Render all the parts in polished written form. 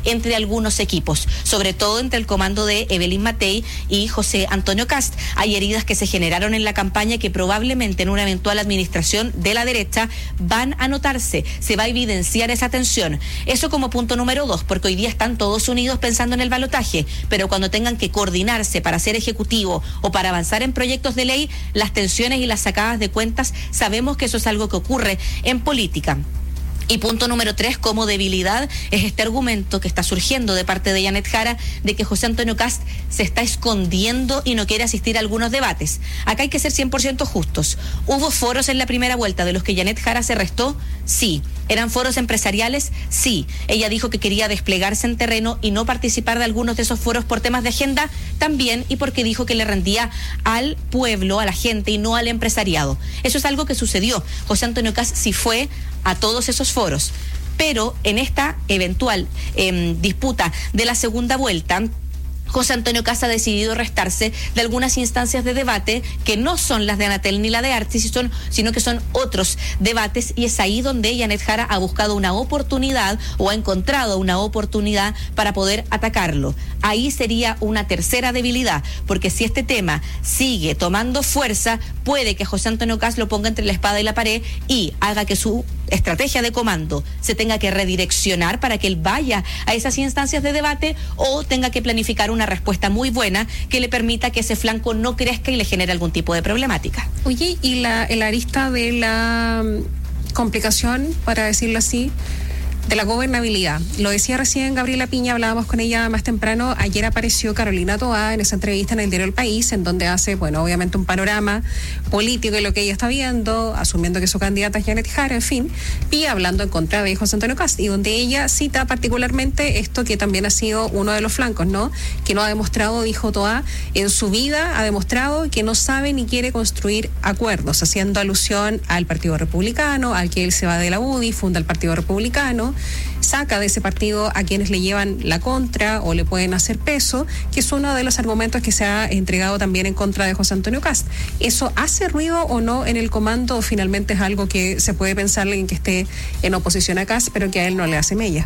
entre algunos equipos, sobre todo entre el comando de Evelyn Matei y José Antonio Kast. Hay heridas que se generaron en la campaña que probablemente en una eventual administración de la derecha van a notarse, se va a evidenciar esa tensión. Eso como punto número 2, porque hoy día están todos unidos pensando en el balotaje, pero cuando tengan que coordinarse para hacer ejecutivo o para avanzar en proyectos de ley, las tensiones y las sacadas de cuentas, sabemos que eso es algo que ocurre en política. Y punto número 3, como debilidad, es este argumento que está surgiendo de parte de Janet Jara de que José Antonio Kast se está escondiendo y no quiere asistir a algunos debates. Acá hay que ser 100% justos. ¿Hubo foros en la primera vuelta de los que Janet Jara se restó? Sí. ¿Eran foros empresariales? Sí. Ella dijo que quería desplegarse en terreno y no participar de algunos de esos foros por temas de agenda, también, y porque dijo que le rendía al pueblo, a la gente y no al empresariado. Eso es algo que sucedió. José Antonio Kast sí fue a todos esos foros, pero en esta eventual disputa de la segunda vuelta, José Antonio Kast ha decidido restarse de algunas instancias de debate que no son las de Anatel ni la de Artis, sino que son otros debates, y es ahí donde Janet Jara ha buscado una oportunidad o ha encontrado una oportunidad para poder atacarlo. Ahí sería una tercera debilidad, porque si este tema sigue tomando fuerza, puede que José Antonio Kast lo ponga entre la espada y la pared y haga que su estrategia de comando se tenga que redireccionar para que él vaya a esas instancias de debate, o tenga que planificar una respuesta muy buena que le permita que ese flanco no crezca y le genere algún tipo de problemática. Oye, y el arista de la complicación, para decirlo así, de la gobernabilidad. Lo decía recién Gabriela Piña, hablábamos con ella más temprano. Ayer apareció Carolina Toá en esa entrevista en el diario El País, en donde hace, bueno, obviamente un panorama político de lo que ella está viendo, asumiendo que su candidata es Janet Jara, en fin, y hablando en contra de José Antonio Kast, y donde ella cita particularmente esto que también ha sido uno de los flancos, ¿no? Que no ha demostrado, dijo Toá, en su vida ha demostrado que no sabe ni quiere construir acuerdos, haciendo alusión al Partido Republicano, al que él se va de la UDI, funda el Partido Republicano, saca de ese partido a quienes le llevan la contra o le pueden hacer peso, que es uno de los argumentos que se ha entregado también en contra de José Antonio Kast. ¿Eso hace ruido o no en el comando, o finalmente es algo que se puede pensar en que esté en oposición a Kast, pero que a él no le hace mella?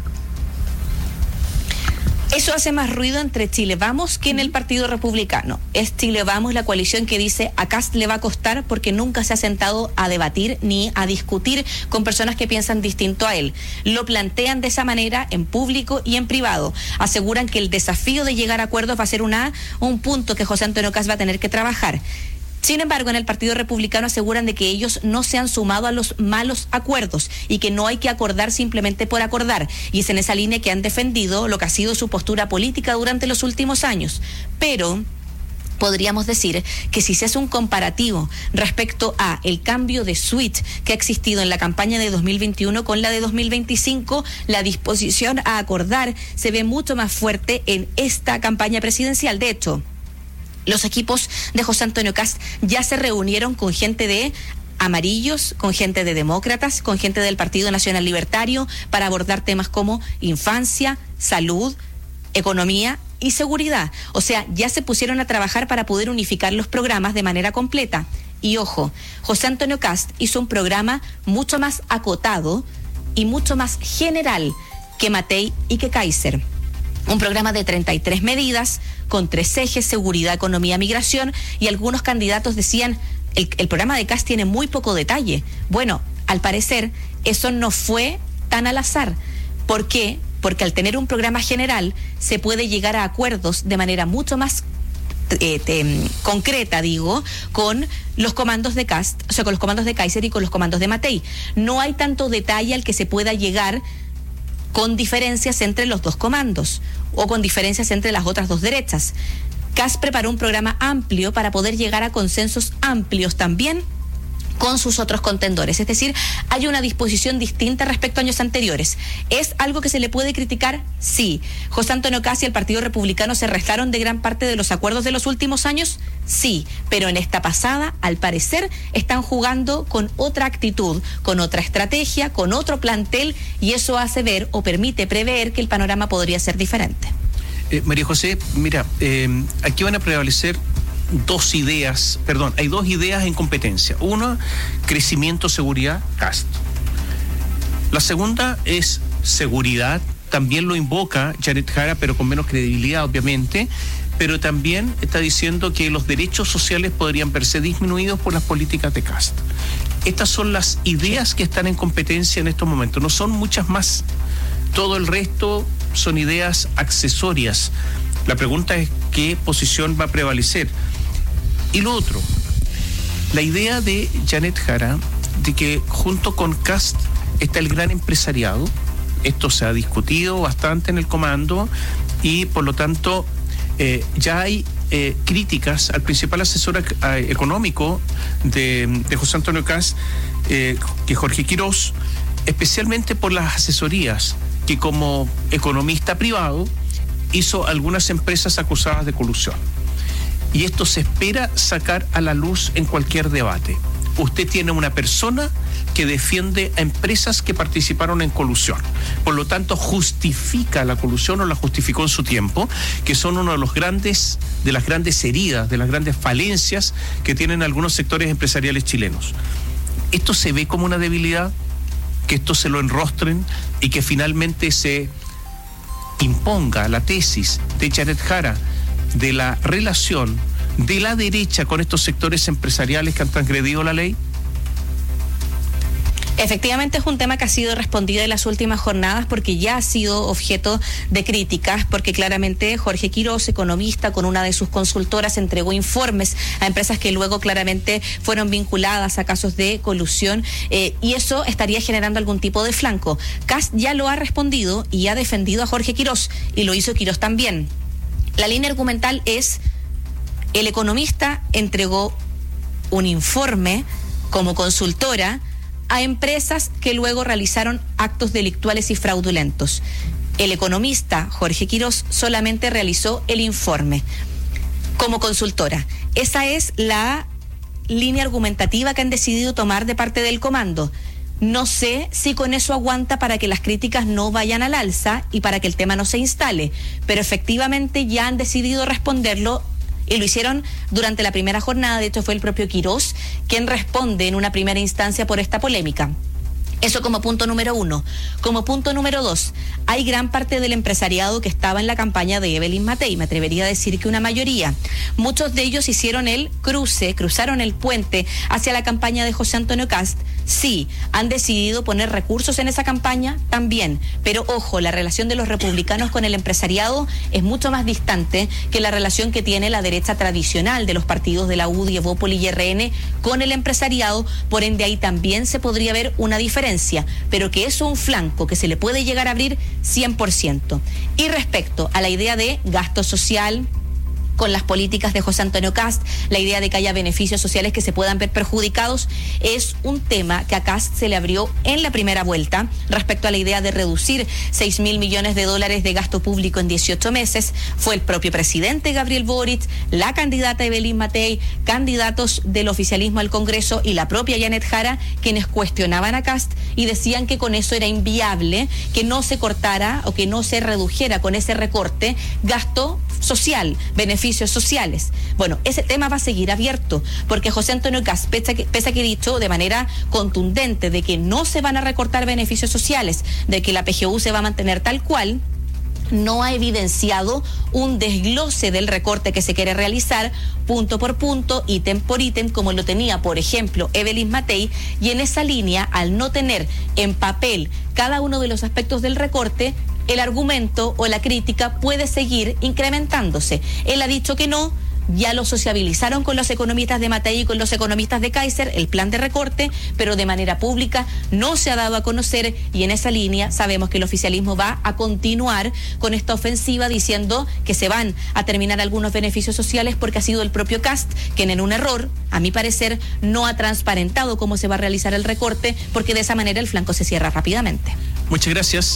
Eso hace más ruido entre Chile Vamos que en el Partido Republicano. Es Chile Vamos la coalición que dice a Kast le va a costar porque nunca se ha sentado a debatir ni a discutir con personas que piensan distinto a él. Lo plantean de esa manera en público y en privado. Aseguran que el desafío de llegar a acuerdos va a ser un punto que José Antonio Kast va a tener que trabajar. Sin embargo, en el Partido Republicano aseguran de que ellos no se han sumado a los malos acuerdos y que no hay que acordar simplemente por acordar. Y es en esa línea que han defendido lo que ha sido su postura política durante los últimos años. Pero podríamos decir que si se hace un comparativo respecto a el cambio de switch que ha existido en la campaña de 2021 con la de 2025, la disposición a acordar se ve mucho más fuerte en esta campaña presidencial. De hecho, los equipos de José Antonio Kast ya se reunieron con gente de amarillos, con gente de demócratas, con gente del Partido Nacional Libertario para abordar temas como infancia, salud, economía y seguridad. O sea, ya se pusieron a trabajar para poder unificar los programas de manera completa. Y ojo, José Antonio Kast hizo un programa mucho más acotado y mucho más general que Matei y que Kaiser. Un programa de 33 medidas, con 3 ejes: seguridad, economía, migración, y algunos candidatos decían, el programa de Kast tiene muy poco detalle. Bueno, al parecer, eso no fue tan al azar. ¿Por qué? Porque al tener un programa general, se puede llegar a acuerdos de manera mucho más concreta, con los comandos de Kast, o sea, con los comandos de Kaiser y con los comandos de Matei. No hay tanto detalle al que se pueda llegar con diferencias entre los dos comandos o con diferencias entre las otras dos derechas. Kast preparó un programa amplio para poder llegar a consensos amplios también con sus otros contendores. Es decir, hay una disposición distinta respecto a años anteriores. ¿Es algo que se le puede criticar? Sí. ¿José Antonio Kast y el Partido Republicano se restaron de gran parte de los acuerdos de los últimos años? Sí. Pero en esta pasada, al parecer, están jugando con otra actitud, con otra estrategia, con otro plantel, y eso hace ver o permite prever que el panorama podría ser diferente. María José, mira, aquí van a prevalecer hay dos ideas en competencia. Una, crecimiento, seguridad, Kast. La segunda es seguridad, también lo invoca Janet Jara, pero con menos credibilidad, obviamente, pero también está diciendo que los derechos sociales podrían verse disminuidos por las políticas de Kast. Estas son las ideas que están en competencia en estos momentos, no son muchas más. Todo el resto son ideas accesorias. La pregunta es qué posición va a prevalecer. Y lo otro, la idea de Janet Jara de que junto con Kast está el gran empresariado. Esto se ha discutido bastante en el comando y por lo tanto ya hay críticas al principal asesor económico de José Antonio Kast, que es Jorge Quirós, especialmente por las asesorías que como economista privado hizo algunas empresas acusadas de colusión. Y esto se espera sacar a la luz en cualquier debate. Usted tiene una persona que defiende a empresas que participaron en colusión. Por lo tanto, justifica la colusión o la justificó en su tiempo, que son uno de las grandes heridas, de las grandes falencias que tienen algunos sectores empresariales chilenos. ¿Esto se ve como una debilidad? Que esto se lo enrostren y que finalmente se imponga la tesis de Janet Jara de la relación de la derecha con estos sectores empresariales que han transgredido la ley? Efectivamente es un tema que ha sido respondido en las últimas jornadas porque ya ha sido objeto de críticas, porque claramente Jorge Quirós, economista, con una de sus consultoras entregó informes a empresas que luego claramente fueron vinculadas a casos de colusión, y eso estaría generando algún tipo de flanco. Kast ya lo ha respondido y ha defendido a Jorge Quirós, y lo hizo Quirós también. La línea argumental es: el economista entregó un informe como consultora a empresas que luego realizaron actos delictuales y fraudulentos. El economista Jorge Quirós solamente realizó el informe como consultora. Esa es la línea argumentativa que han decidido tomar de parte del comando. No sé si con eso aguanta para que las críticas no vayan al alza y para que el tema no se instale, pero efectivamente ya han decidido responderlo. Y lo hicieron durante la primera jornada. De hecho, fue el propio Quirós quien responde en una primera instancia por esta polémica. Eso como punto número 1. Como punto número 2, hay gran parte del empresariado que estaba en la campaña de Evelyn Matei. Me atrevería a decir que una mayoría. Muchos de ellos hicieron el cruzaron el puente hacia la campaña de José Antonio Kast. Sí, han decidido poner recursos en esa campaña también. Pero ojo, la relación de los republicanos con el empresariado es mucho más distante que la relación que tiene la derecha tradicional de los partidos de la UDI, Evópoli y RN con el empresariado. Por ende, ahí también se podría ver una diferencia, pero que es un flanco que se le puede llegar a abrir 100%. Y respecto a la idea de gasto social con las políticas de José Antonio Kast, la idea de que haya beneficios sociales que se puedan ver perjudicados, es un tema que a Kast se le abrió en la primera vuelta respecto a la idea de reducir 6.000 millones de dólares de gasto público en 18 meses. Fue el propio presidente Gabriel Boric, la candidata Evelyn Matei, candidatos del oficialismo al Congreso y la propia Janet Jara quienes cuestionaban a Kast y decían que con eso era inviable que no se cortara o que no se redujera con ese recorte gasto social, beneficios sociales. Bueno, ese tema va a seguir abierto porque José Antonio Kast, pese a que ha dicho de manera contundente de que no se van a recortar beneficios sociales, de que la PGU se va a mantener tal cual, no ha evidenciado un desglose del recorte que se quiere realizar punto por punto, ítem por ítem, como lo tenía, por ejemplo, Evelyn Matei, y en esa línea, al no tener en papel cada uno de los aspectos del recorte, el argumento o la crítica puede seguir incrementándose. Él ha dicho que no, ya lo sociabilizaron con los economistas de Matei y con los economistas de Kaiser, el plan de recorte, pero de manera pública no se ha dado a conocer, y en esa línea sabemos que el oficialismo va a continuar con esta ofensiva diciendo que se van a terminar algunos beneficios sociales porque ha sido el propio Kast quien en un error, a mi parecer, no ha transparentado cómo se va a realizar el recorte, porque de esa manera el flanco se cierra rápidamente. Muchas gracias.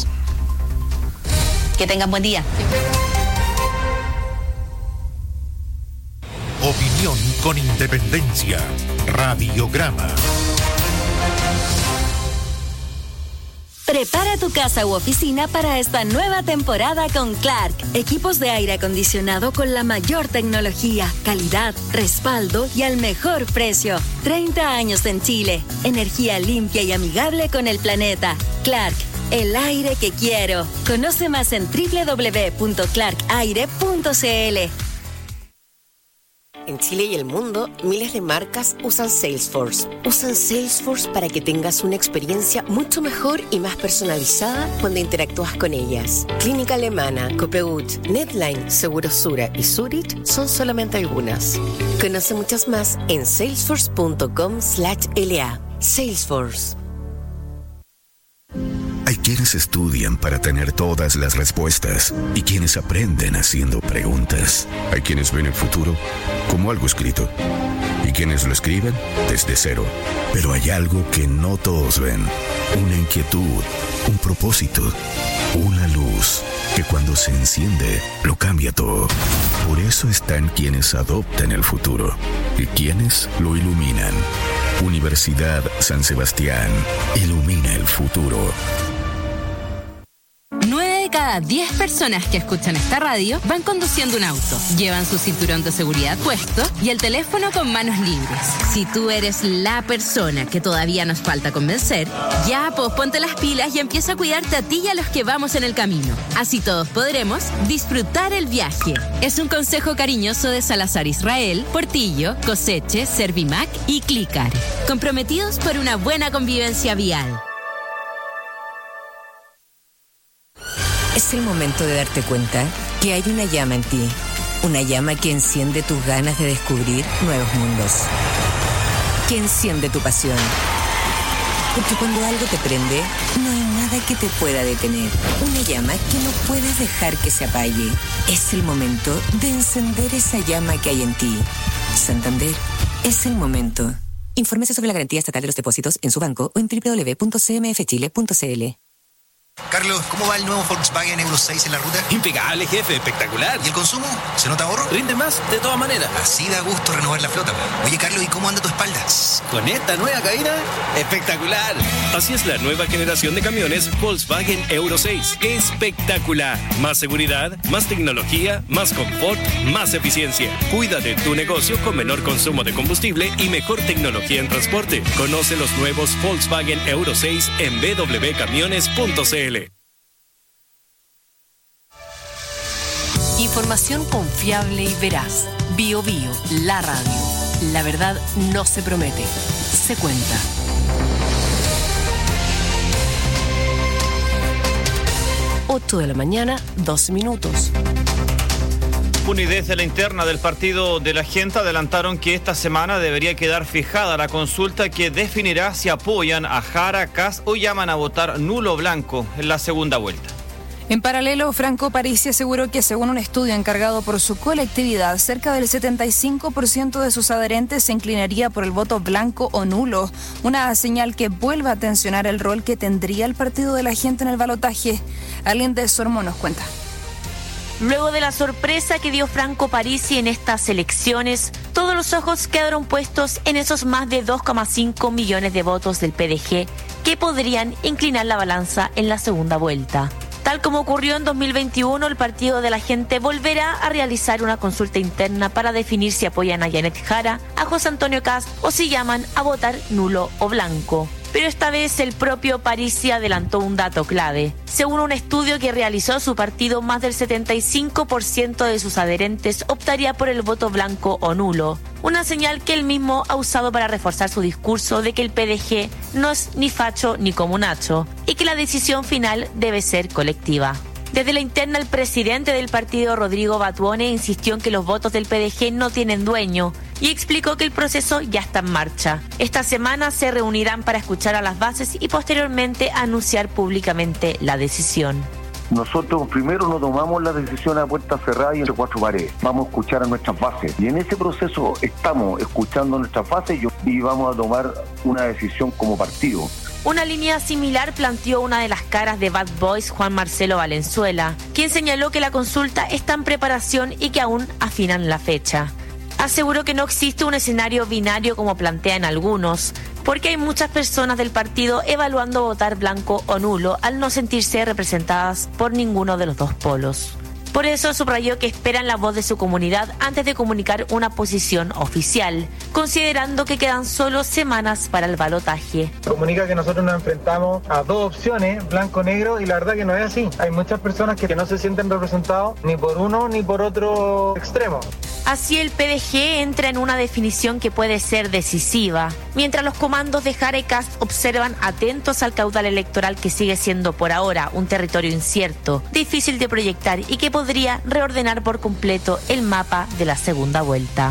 Que tengan buen día. Opinión con independencia. Radiograma. Prepara tu casa u oficina para esta nueva temporada con Clark. Equipos de aire acondicionado con la mayor tecnología, calidad, respaldo y al mejor precio. 30 años en Chile. Energía limpia y amigable con el planeta. Clark, el aire que quiero. Conoce más en www.clarkaire.cl. En Chile y el mundo, miles de marcas usan Salesforce. Usan Salesforce para que tengas una experiencia mucho mejor y más personalizada cuando interactúas con ellas. Clínica Alemana, Copegut, Netline, Segurosura y Zurich son solamente algunas. Conoce muchas más en salesforce.com/LA. Salesforce. Hay quienes estudian para tener todas las respuestas y quienes aprenden haciendo preguntas. Hay quienes ven el futuro como algo escrito y quienes lo escriben desde cero. Pero hay algo que no todos ven. Una inquietud, un propósito, una luz que cuando se enciende lo cambia todo. Por eso están quienes adoptan el futuro y quienes lo iluminan. Universidad San Sebastián ilumina el futuro. 9 de cada 10 personas que escuchan esta radio van conduciendo un auto, llevan su cinturón de seguridad puesto y el teléfono con manos libres. Si tú eres la persona que todavía nos falta convencer, ya pues ponte las pilas y empieza a cuidarte a ti y a los que vamos en el camino. Así todos podremos disfrutar el viaje. Es un consejo cariñoso de Salazar Israel, Portillo, Coseche, Servimac y Clicar. Comprometidos por una buena convivencia vial. Es el momento de darte cuenta que hay una llama en ti. Una llama que enciende tus ganas de descubrir nuevos mundos. Que enciende tu pasión. Porque cuando algo te prende, no hay nada que te pueda detener. Una llama que no puedes dejar que se apague. Es el momento de encender esa llama que hay en ti. Santander, es el momento. Infórmese sobre la garantía estatal de los depósitos en su banco o en www.cmfchile.cl. Carlos, ¿cómo va el nuevo Volkswagen Euro 6 en la ruta? Impecable, jefe, espectacular. ¿Y el consumo? ¿Se nota ahorro? Rinde más, de todas maneras. Así da gusto renovar la flota. Oye, Carlos, ¿y cómo anda tu espalda? Con esta nueva cabina, espectacular. Así es la nueva generación de camiones Volkswagen Euro 6. Espectacular. Más seguridad, más tecnología, más confort, más eficiencia. Cuida de tu negocio con menor consumo de combustible y mejor tecnología en transporte. Conoce los nuevos Volkswagen Euro 6 en www.camiones.cl. Información confiable y veraz. Bio Bio, la radio. La verdad no se promete, se cuenta. Ocho de la mañana, 2 minutos. Desde la interna del partido de la gente adelantaron que esta semana debería quedar fijada la consulta que definirá si apoyan a Jara, Kast o llaman a votar nulo o blanco en la segunda vuelta. En paralelo, Franco Parisi aseguró que según un estudio encargado por su colectividad, cerca del 75% de sus adherentes se inclinaría por el voto blanco o nulo, una señal que vuelve a tensionar el rol que tendría el partido de la gente en el balotaje. Alinda Sormo nos cuenta. Luego de la sorpresa que dio Franco Parisi en estas elecciones, todos los ojos quedaron puestos en esos más de 2,5 millones de votos del PDG que podrían inclinar la balanza en la segunda vuelta. Tal como ocurrió en 2021, el Partido de la Gente volverá a realizar una consulta interna para definir si apoyan a Janet Jara, a José Antonio Kast o si llaman a votar nulo o blanco. Pero esta vez el propio Parisi adelantó un dato clave. Según un estudio que realizó su partido, más del 75% de sus adherentes optaría por el voto blanco o nulo. Una señal que él mismo ha usado para reforzar su discurso de que el PDG no es ni facho ni comunacho y que la decisión final debe ser colectiva. Desde la interna, el presidente del partido, Rodrigo Batuone, insistió en que los votos del PDG no tienen dueño y explicó que el proceso ya está en marcha. Esta semana se reunirán para escuchar a las bases y posteriormente anunciar públicamente la decisión. Nosotros primero no tomamos la decisión a puerta cerrada y entre cuatro paredes. Vamos a escuchar a nuestras bases. Y en ese proceso estamos escuchando nuestras bases y vamos a tomar una decisión como partido. Una línea similar planteó una de las caras de Bad Boys, Juan Marcelo Valenzuela, quien señaló que la consulta está en preparación y que aún afinan la fecha. Aseguró que no existe un escenario binario como plantean algunos, porque hay muchas personas del partido evaluando votar blanco o nulo al no sentirse representadas por ninguno de los dos polos. Por eso subrayó que esperan la voz de su comunidad antes de comunicar una posición oficial, considerando que quedan solo semanas para el balotaje. Comunica que nosotros nos enfrentamos a dos opciones, blanco-negro, y la verdad que no es así. Hay muchas personas que no se sienten representados ni por uno ni por otro extremo. Así el PDG entra en una definición que puede ser decisiva, mientras los comandos de Jara y Kast observan atentos al caudal electoral que sigue siendo por ahora un territorio incierto, difícil de proyectar y que podría reordenar por completo el mapa de la segunda vuelta.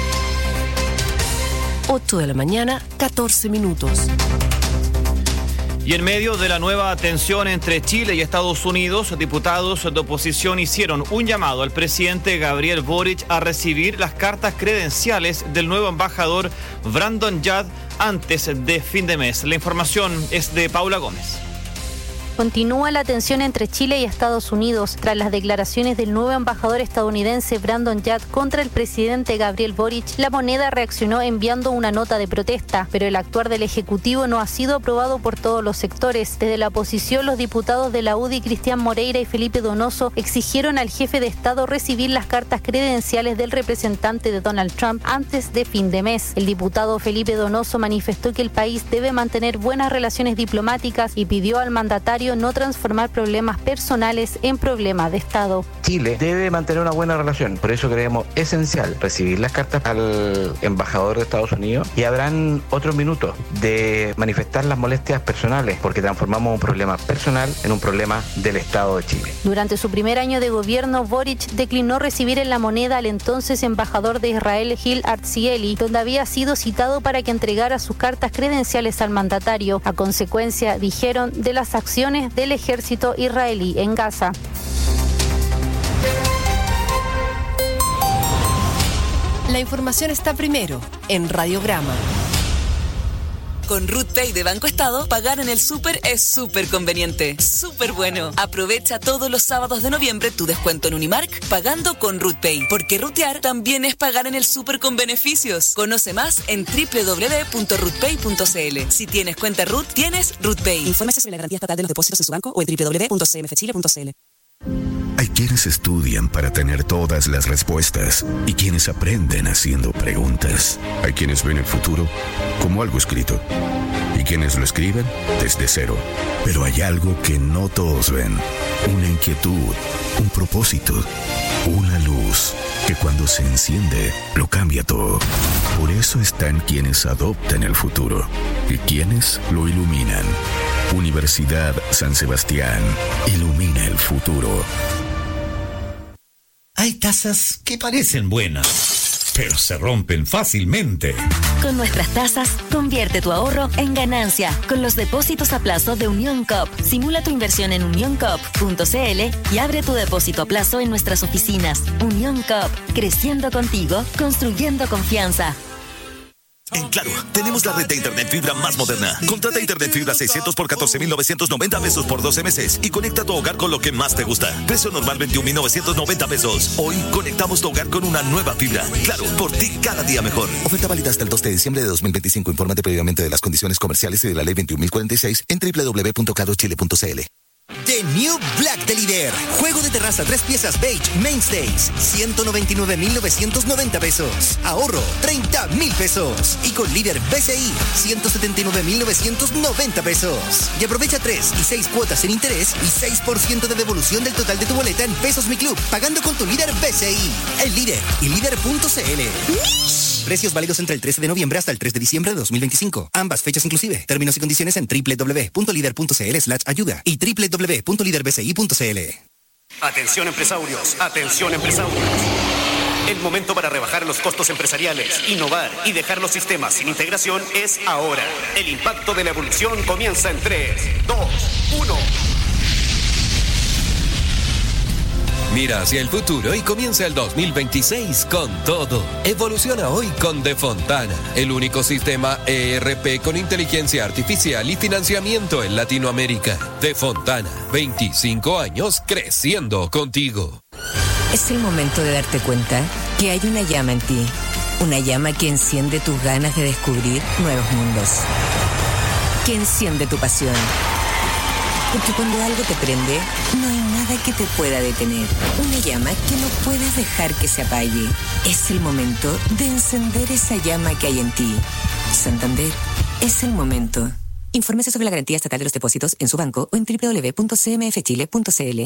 8 de la mañana, 14 minutos. Y en medio de la nueva tensión entre Chile y Estados Unidos, diputados de oposición hicieron un llamado al presidente Gabriel Boric a recibir las cartas credenciales del nuevo embajador Brandon Judd antes de fin de mes. La información es de Paula Gómez. Continúa la tensión entre Chile y Estados Unidos tras las declaraciones del nuevo embajador estadounidense Brandon Judd contra el presidente Gabriel Boric. La moneda reaccionó enviando una nota de protesta, pero el actuar del Ejecutivo no ha sido aprobado por todos los sectores. Desde la oposición, los diputados de la UDI, Cristian Moreira y Felipe Donoso, exigieron al jefe de Estado recibir las cartas credenciales del representante de Donald Trump antes de fin de mes. El diputado Felipe Donoso manifestó que el país debe mantener buenas relaciones diplomáticas y pidió al mandatario no transformar problemas personales en problemas de Estado. Chile debe mantener una buena relación, por eso creemos esencial recibir las cartas al embajador de Estados Unidos y habrán otros minutos de manifestar las molestias personales, porque transformamos un problema personal en un problema del Estado de Chile. Durante su primer año de gobierno, Boric declinó recibir en la moneda al entonces embajador de Israel, Gil Arzieli, donde había sido citado para que entregara sus cartas credenciales al mandatario, a consecuencia, dijeron, de las acciones del ejército israelí en Gaza. La información está primero en Radiograma. Con RootPay de Banco Estado, pagar en el súper es súper conveniente. Súper bueno. Aprovecha todos los sábados de noviembre tu descuento en Unimark pagando con RootPay. Porque rutear también es pagar en el súper con beneficios. Conoce más en www.rootpay.cl. Si tienes cuenta Root, tienes RootPay. Infórmese sobre la garantía estatal de los depósitos en su banco o en www.cmfchile.cl. Hay quienes estudian para tener todas las respuestas y quienes aprenden haciendo preguntas. Hay quienes ven el futuro como algo escrito y quienes lo escriben desde cero. Pero hay algo que no todos ven: una inquietud, un propósito, una luz que cuando se enciende lo cambia todo. Por eso están quienes adoptan el futuro y quienes lo iluminan. Universidad San Sebastián ilumina el futuro. Hay tasas que parecen buenas, pero se rompen fácilmente. Con nuestras tasas, convierte tu ahorro en ganancia. Con los depósitos a plazo de Unión Coop. Simula tu inversión en unioncoop.cl y abre tu depósito a plazo en nuestras oficinas. Unión Coop, creciendo contigo, construyendo confianza. En Claro, tenemos la red de internet fibra más moderna. Contrata internet fibra 600 por 14,990 pesos por 12 meses y conecta tu hogar con lo que más te gusta. Precio normal 21,990 pesos. Hoy conectamos tu hogar con una nueva fibra. Claro, por ti cada día mejor. Oferta válida hasta el 2 de diciembre de 2025. Infórmate previamente de las condiciones comerciales y de la ley 21.046 en www.clarochile.cl. The New Black de Líder. Juego de terraza 3 piezas beige Mainstays, 199,990 pesos. Ahorro 30,000 pesos. Y con Líder BCI, 179,990 pesos. Y aprovecha 3 y 6 cuotas en interés y 6% de devolución del total de tu boleta en Pesos Mi Club, pagando con tu Líder BCI. El Líder y Líder.cl. Precios válidos entre el 13 de noviembre hasta el 3 de diciembre de 2025. Ambas fechas inclusive. Términos y condiciones en www.lider.cl/ayuda y www.liderbci.cl. Atención empresarios, atención empresarios. El momento para rebajar los costos empresariales, innovar y dejar los sistemas sin integración es ahora. El impacto de la evolución comienza en 3, 2, 1. Mira hacia el futuro y comienza el 2026 con todo. Evoluciona hoy con De Fontana, el único sistema ERP con inteligencia artificial y financiamiento en Latinoamérica. De Fontana, 25 años creciendo contigo. Es el momento de darte cuenta que hay una llama en ti. Una llama que enciende tus ganas de descubrir nuevos mundos. Que enciende tu pasión. Porque cuando algo te prende, no hay nada nada que te pueda detener. Una llama que no puedes dejar que se apague. Es el momento de encender esa llama que hay en ti. Santander, es el momento. Infórmese sobre la garantía estatal de los depósitos en su banco o en www.cmfchile.cl.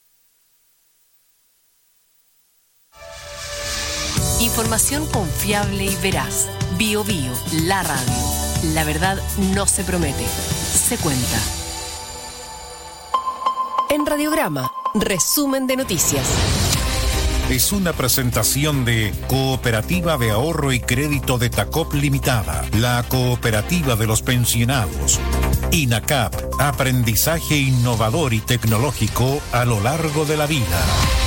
Información confiable y veraz. BioBio, la radio. La verdad no se promete, se cuenta. En Radiograma, resumen de noticias. Es una presentación de Cooperativa de Ahorro y Crédito de Tacop Limitada, la cooperativa de los pensionados. INACAP, aprendizaje innovador y tecnológico a lo largo de la vida.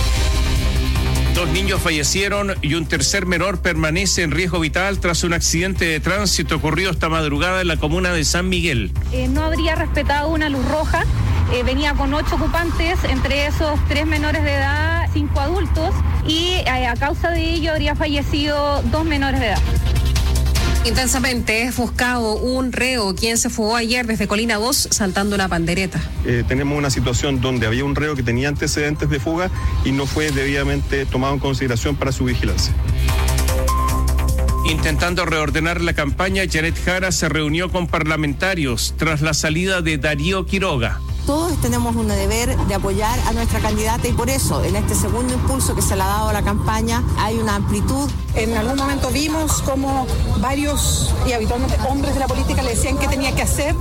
2 niños fallecieron y un tercer menor permanece en riesgo vital tras un accidente de tránsito ocurrido esta madrugada en la comuna de San Miguel. No habría respetado una luz roja, venía con 8 ocupantes, entre esos 3 menores de edad, 5 adultos, y a causa de ello habría fallecido 2 menores de edad. Intensamente es buscado un reo quien se fugó ayer desde Colina 2 saltando una pandereta. Tenemos una situación donde había un reo que tenía antecedentes de fuga y no fue debidamente tomado en consideración para su vigilancia. Intentando reordenar la campaña, Janet Jara se reunió con parlamentarios tras la salida de Darío Quiroga. Todos tenemos un deber de apoyar a nuestra candidata y por eso en este segundo impulso que se le ha dado a la campaña hay una amplitud. En algún momento vimos como varios y habitualmente hombres de la política le decían qué tenía que hacer.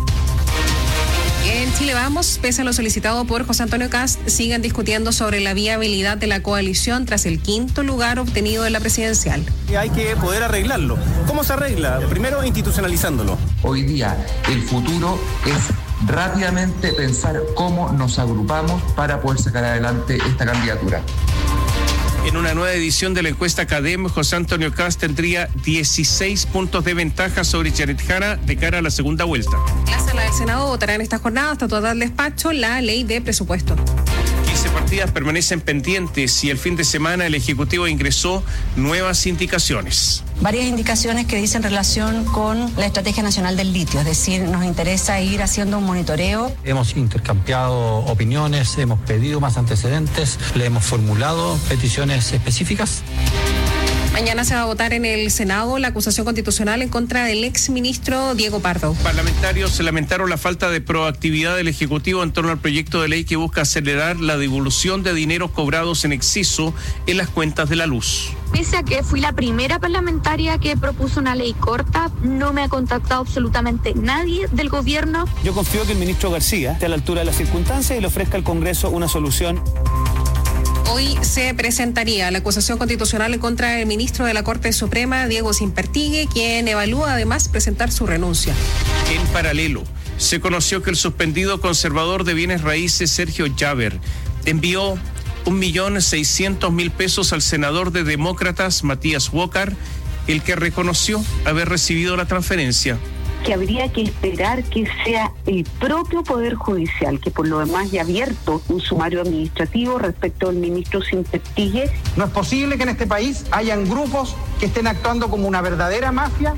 En Chile Vamos, pese a lo solicitado por José Antonio Kast, siguen discutiendo sobre la viabilidad de la coalición tras el 5º lugar obtenido en la presidencial. Hay que poder arreglarlo. ¿Cómo se arregla? Primero, institucionalizándolo. Hoy día, el futuro es rápidamente pensar cómo nos agrupamos para poder sacar adelante esta candidatura. En una nueva edición de la encuesta CADEM, José Antonio Kast tendría 16 puntos de ventaja sobre Janet Jara de cara a la segunda vuelta. La sala del Senado votará en esta jornada hasta total despacho la ley de presupuesto. 15 partidas permanecen pendientes y el fin de semana el Ejecutivo ingresó nuevas indicaciones. Varias indicaciones que dicen relación con la Estrategia Nacional del Litio, es decir, nos interesa ir haciendo un monitoreo. Hemos intercambiado opiniones, hemos pedido más antecedentes, le hemos formulado peticiones específicas. Mañana se va a votar en el Senado la acusación constitucional en contra del exministro Diego Pardo. Parlamentarios lamentaron la falta de proactividad del Ejecutivo en torno al proyecto de ley que busca acelerar la devolución de dineros cobrados en exceso en las cuentas de la luz. Pese a que fui la primera parlamentaria que propuso una ley corta, no me ha contactado absolutamente nadie del gobierno. Yo confío que el ministro García esté a la altura de las circunstancias y le ofrezca al Congreso una solución. Hoy se presentaría la acusación constitucional en contra del ministro de la Corte Suprema, Diego Simpertigue, quien evalúa además presentar su renuncia. En paralelo, se conoció que el suspendido conservador de bienes raíces, Sergio Llaver, envió 1.600.000 pesos al senador de Demócratas, Matías Walker, el que reconoció haber recibido la transferencia. Que habría que esperar que sea el propio Poder Judicial, que por lo demás ya ha abierto un sumario administrativo respecto al ministro Simpertigue. No es posible que en este país hayan grupos que estén actuando como una verdadera mafia.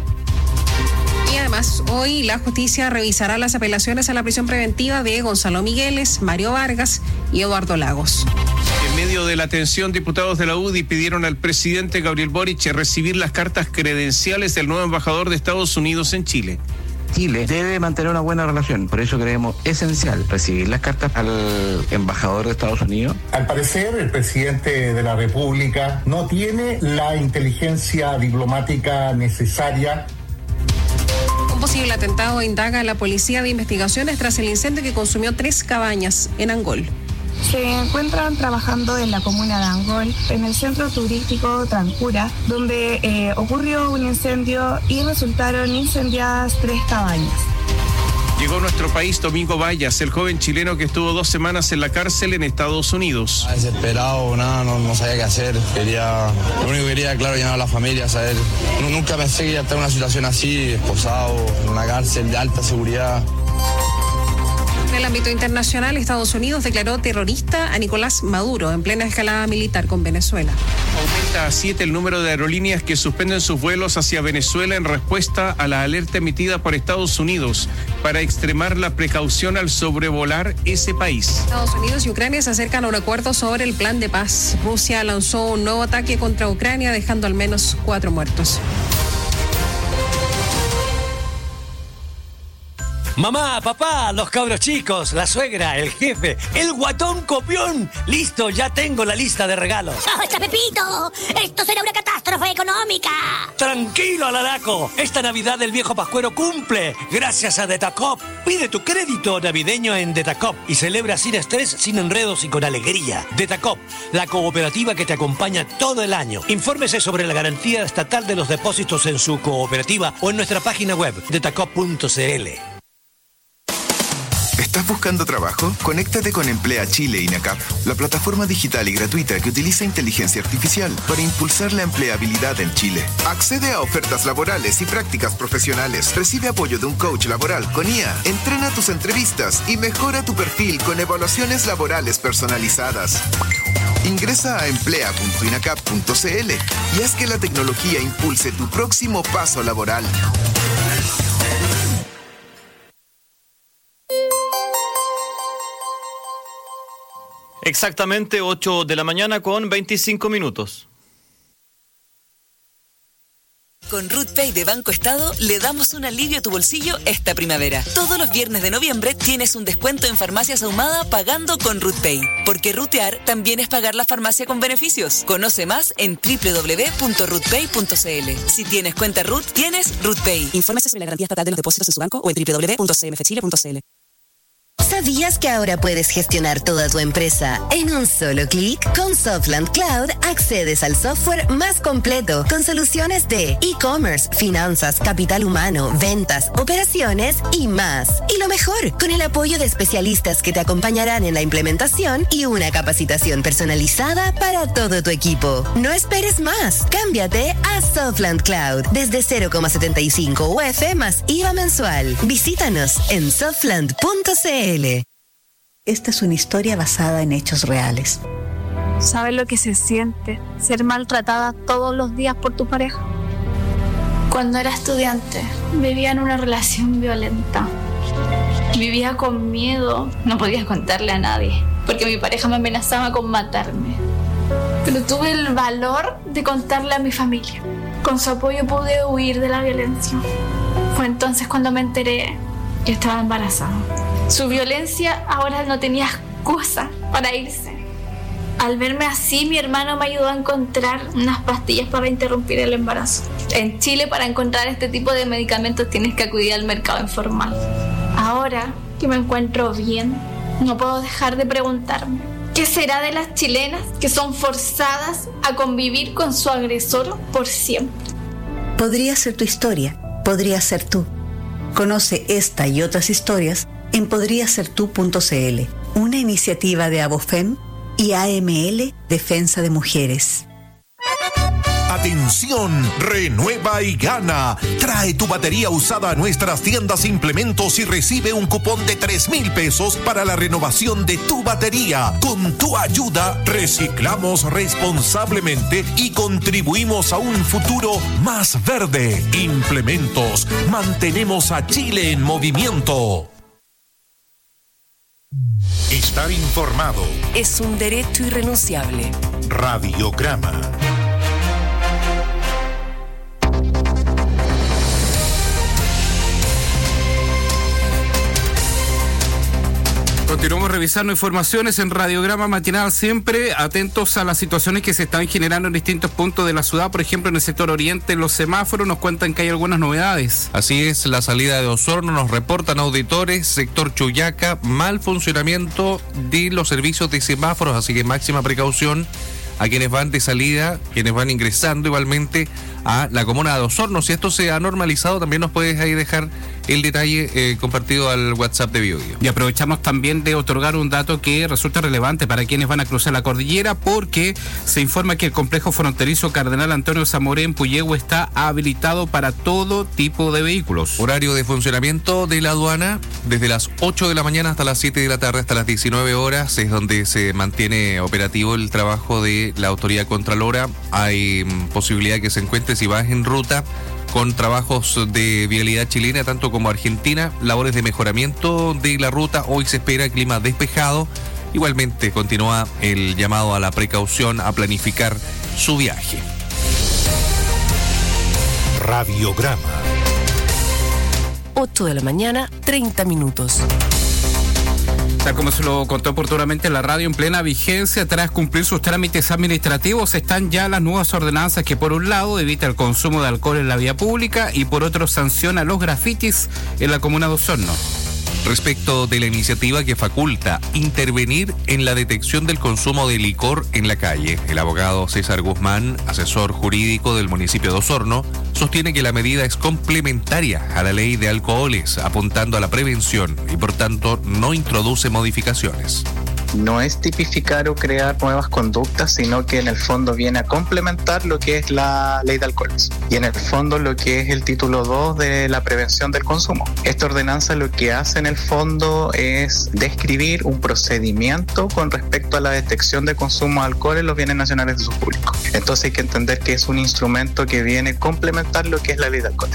Y además, hoy la justicia revisará las apelaciones a la prisión preventiva de Gonzalo Migueles, Mario Vargas y Eduardo Lagos. En medio de la tensión, diputados de la UDI pidieron al presidente Gabriel Boric recibir las cartas credenciales del nuevo embajador de Estados Unidos en Chile. Chile debe mantener una buena relación, por eso creemos esencial recibir las cartas al embajador de Estados Unidos. Al parecer, el presidente de la República no tiene la inteligencia diplomática necesaria. Un posible atentado indaga a la Policía de Investigaciones tras el incendio que consumió 3 cabañas en Angol. Se encuentran trabajando en la comuna de Angol, en el centro turístico Trancura, donde ocurrió un incendio y resultaron incendiadas 3 cabañas. Llegó a nuestro país Domingo Vallas, el joven chileno que estuvo 2 semanas en la cárcel en Estados Unidos. Desesperado, nada, no sabía qué hacer. Lo único que quería, claro, llamar a la familia, saber. Nunca pensé que iba a estar en una situación así, esposado, en una cárcel de alta seguridad. En el ámbito internacional, Estados Unidos declaró terrorista a Nicolás Maduro en plena escalada militar con Venezuela. Aumenta a 7 el número de aerolíneas que suspenden sus vuelos hacia Venezuela en respuesta a la alerta emitida por Estados Unidos para extremar la precaución al sobrevolar ese país. Estados Unidos y Ucrania se acercan a un acuerdo sobre el plan de paz. Rusia lanzó un nuevo ataque contra Ucrania, dejando al menos 4 muertos. Mamá, papá, los cabros chicos, la suegra, el jefe, el guatón copión. Listo, ya tengo la lista de regalos. ¡Basta, Pepito! ¡Esto será una catástrofe económica! Tranquilo, Alaraco. Esta Navidad el viejo pascuero cumple. Gracias a Detacop. Pide tu crédito navideño en Detacop y celebra sin estrés, sin enredos y con alegría. Detacop, la cooperativa que te acompaña todo el año. Infórmese sobre la garantía estatal de los depósitos en su cooperativa o en nuestra página web, detacop.cl. ¿Estás buscando trabajo? Conéctate con Emplea Chile INACAP, la plataforma digital y gratuita que utiliza inteligencia artificial para impulsar la empleabilidad en Chile. Accede a ofertas laborales y prácticas profesionales. Recibe apoyo de un coach laboral con IA. Entrena tus entrevistas y mejora tu perfil con evaluaciones laborales personalizadas. Ingresa a emplea.inacap.cl y haz que la tecnología impulse tu próximo paso laboral. Exactamente 8 de la mañana con 25 minutos. Con RootPay de Banco Estado le damos un alivio a tu bolsillo esta primavera. Todos los viernes de noviembre tienes un descuento en Farmacias Ahumada pagando con RootPay. Porque rutear también es pagar la farmacia con beneficios. Conoce más en www.rootpay.cl. Si tienes cuenta Root, tienes RootPay. Infórmese sobre la garantía estatal de los depósitos en su banco o en www.cmfchile.cl. ¿Sabías que ahora puedes gestionar toda tu empresa en un solo clic? Con Softland Cloud accedes al software más completo con soluciones de e-commerce, finanzas, capital humano, ventas, operaciones y más. Y lo mejor, con el apoyo de especialistas que te acompañarán en la implementación y una capacitación personalizada para todo tu equipo. No esperes más. Cámbiate a Softland Cloud desde 0,75 UF más IVA mensual. Visítanos en softland.cl. Esta es una historia basada en hechos reales. ¿Sabes lo que se siente ser maltratada todos los días por tu pareja? Cuando era estudiante, vivía en una relación violenta. Vivía con miedo, no podía contarle a nadie, porque mi pareja me amenazaba con matarme. Pero tuve el valor de contarle a mi familia. Con su apoyo pude huir de la violencia. Fue entonces cuando me enteré que estaba embarazada. Su violencia ahora no tenía excusa para irse. Al verme así, mi hermano me ayudó a encontrar unas pastillas para interrumpir el embarazo. En Chile, para encontrar este tipo de medicamentos tienes que acudir al mercado informal. Ahora que me encuentro bien, no puedo dejar de preguntarme: ¿qué será de las chilenas que son forzadas a convivir con su agresor por siempre? Podría ser tu historia, podría ser tú. Conoce esta y otras historias en podriasertu.cl, una iniciativa de Abofem y AML Defensa de Mujeres. Atención, renueva y gana. Trae tu batería usada a nuestras tiendas Implementos y recibe un cupón de 3,000 pesos para la renovación de tu batería. Con tu ayuda, reciclamos responsablemente y contribuimos a un futuro más verde. Implementos, mantenemos a Chile en movimiento. Estar informado es un derecho irrenunciable. Radiograma. Continuamos revisando informaciones en Radiograma Matinal, siempre atentos a las situaciones que se están generando en distintos puntos de la ciudad. Por ejemplo, en el sector oriente, los semáforos nos cuentan que hay algunas novedades. Así es, la salida de Osorno nos reportan auditores, sector Chuyaca, mal funcionamiento de los servicios de semáforos, así que máxima precaución a quienes van de salida, quienes van ingresando igualmente a la comuna de Osorno. Si esto se ha normalizado, también nos puedes ahí dejar el detalle compartido al WhatsApp de BioBio. Y aprovechamos también de otorgar un dato que resulta relevante para quienes van a cruzar la cordillera, porque se informa que el complejo fronterizo Cardenal Antonio Zamoré en Puyehue está habilitado para todo tipo de vehículos. Horario de funcionamiento de la aduana desde las 8 de la mañana hasta las 7 de la tarde, hasta las 19 horas, es donde se mantiene operativo el trabajo de la autoridad contralora. Hay posibilidad que se encuentre, si vas en ruta, con trabajos de vialidad chilena, tanto como argentina, labores de mejoramiento de la ruta. Hoy se espera clima despejado. Igualmente continúa el llamado a la precaución, a planificar su viaje. Radiograma. 8 de la mañana, 30 minutos. Tal como se lo contó oportunamente la radio, en plena vigencia, tras cumplir sus trámites administrativos, están ya las nuevas ordenanzas que, por un lado, evita el consumo de alcohol en la vía pública y, por otro, sanciona los grafitis en la comuna de Osorno. Respecto de la iniciativa que faculta intervenir en la detección del consumo de licor en la calle, el abogado César Guzmán, asesor jurídico del municipio de Osorno, sostiene que la medida es complementaria a la ley de alcoholes, apuntando a la prevención y por tanto no introduce modificaciones. No es tipificar o crear nuevas conductas, sino que en el fondo viene a complementar lo que es la ley de alcoholes y en el fondo lo que es el título 2 de la prevención del consumo. Esta ordenanza lo que hace en el fondo es describir un procedimiento con respecto a la detección de consumo de alcohol en los bienes nacionales de uso público. Entonces hay que entender que es un instrumento que viene a complementar lo que es la ley de alcoholes.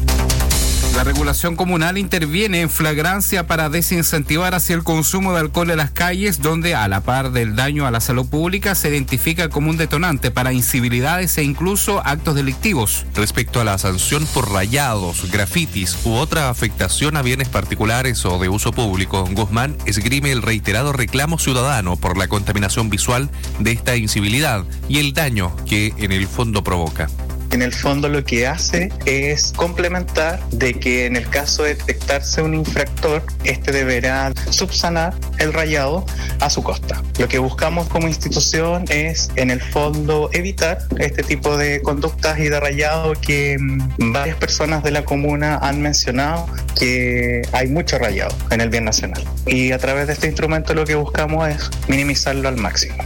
La regulación comunal interviene en flagrancia para desincentivar hacia el consumo de alcohol en las calles, donde, a la par del daño a la salud pública, se identifica como un detonante para incivilidades e incluso actos delictivos. Respecto a la sanción por rayados, grafitis u otra afectación a bienes particulares o de uso público, Guzmán esgrime el reiterado reclamo ciudadano por la contaminación visual de esta incivilidad y el daño que en el fondo provoca. En el fondo lo que hace es complementar de que en el caso de detectarse un infractor, este deberá subsanar el rayado a su costa. Lo que buscamos como institución es en el fondo evitar este tipo de conductas y de rayado que varias personas de la comuna han mencionado que hay mucho rayado en el bien nacional. Y a través de este instrumento lo que buscamos es minimizarlo al máximo.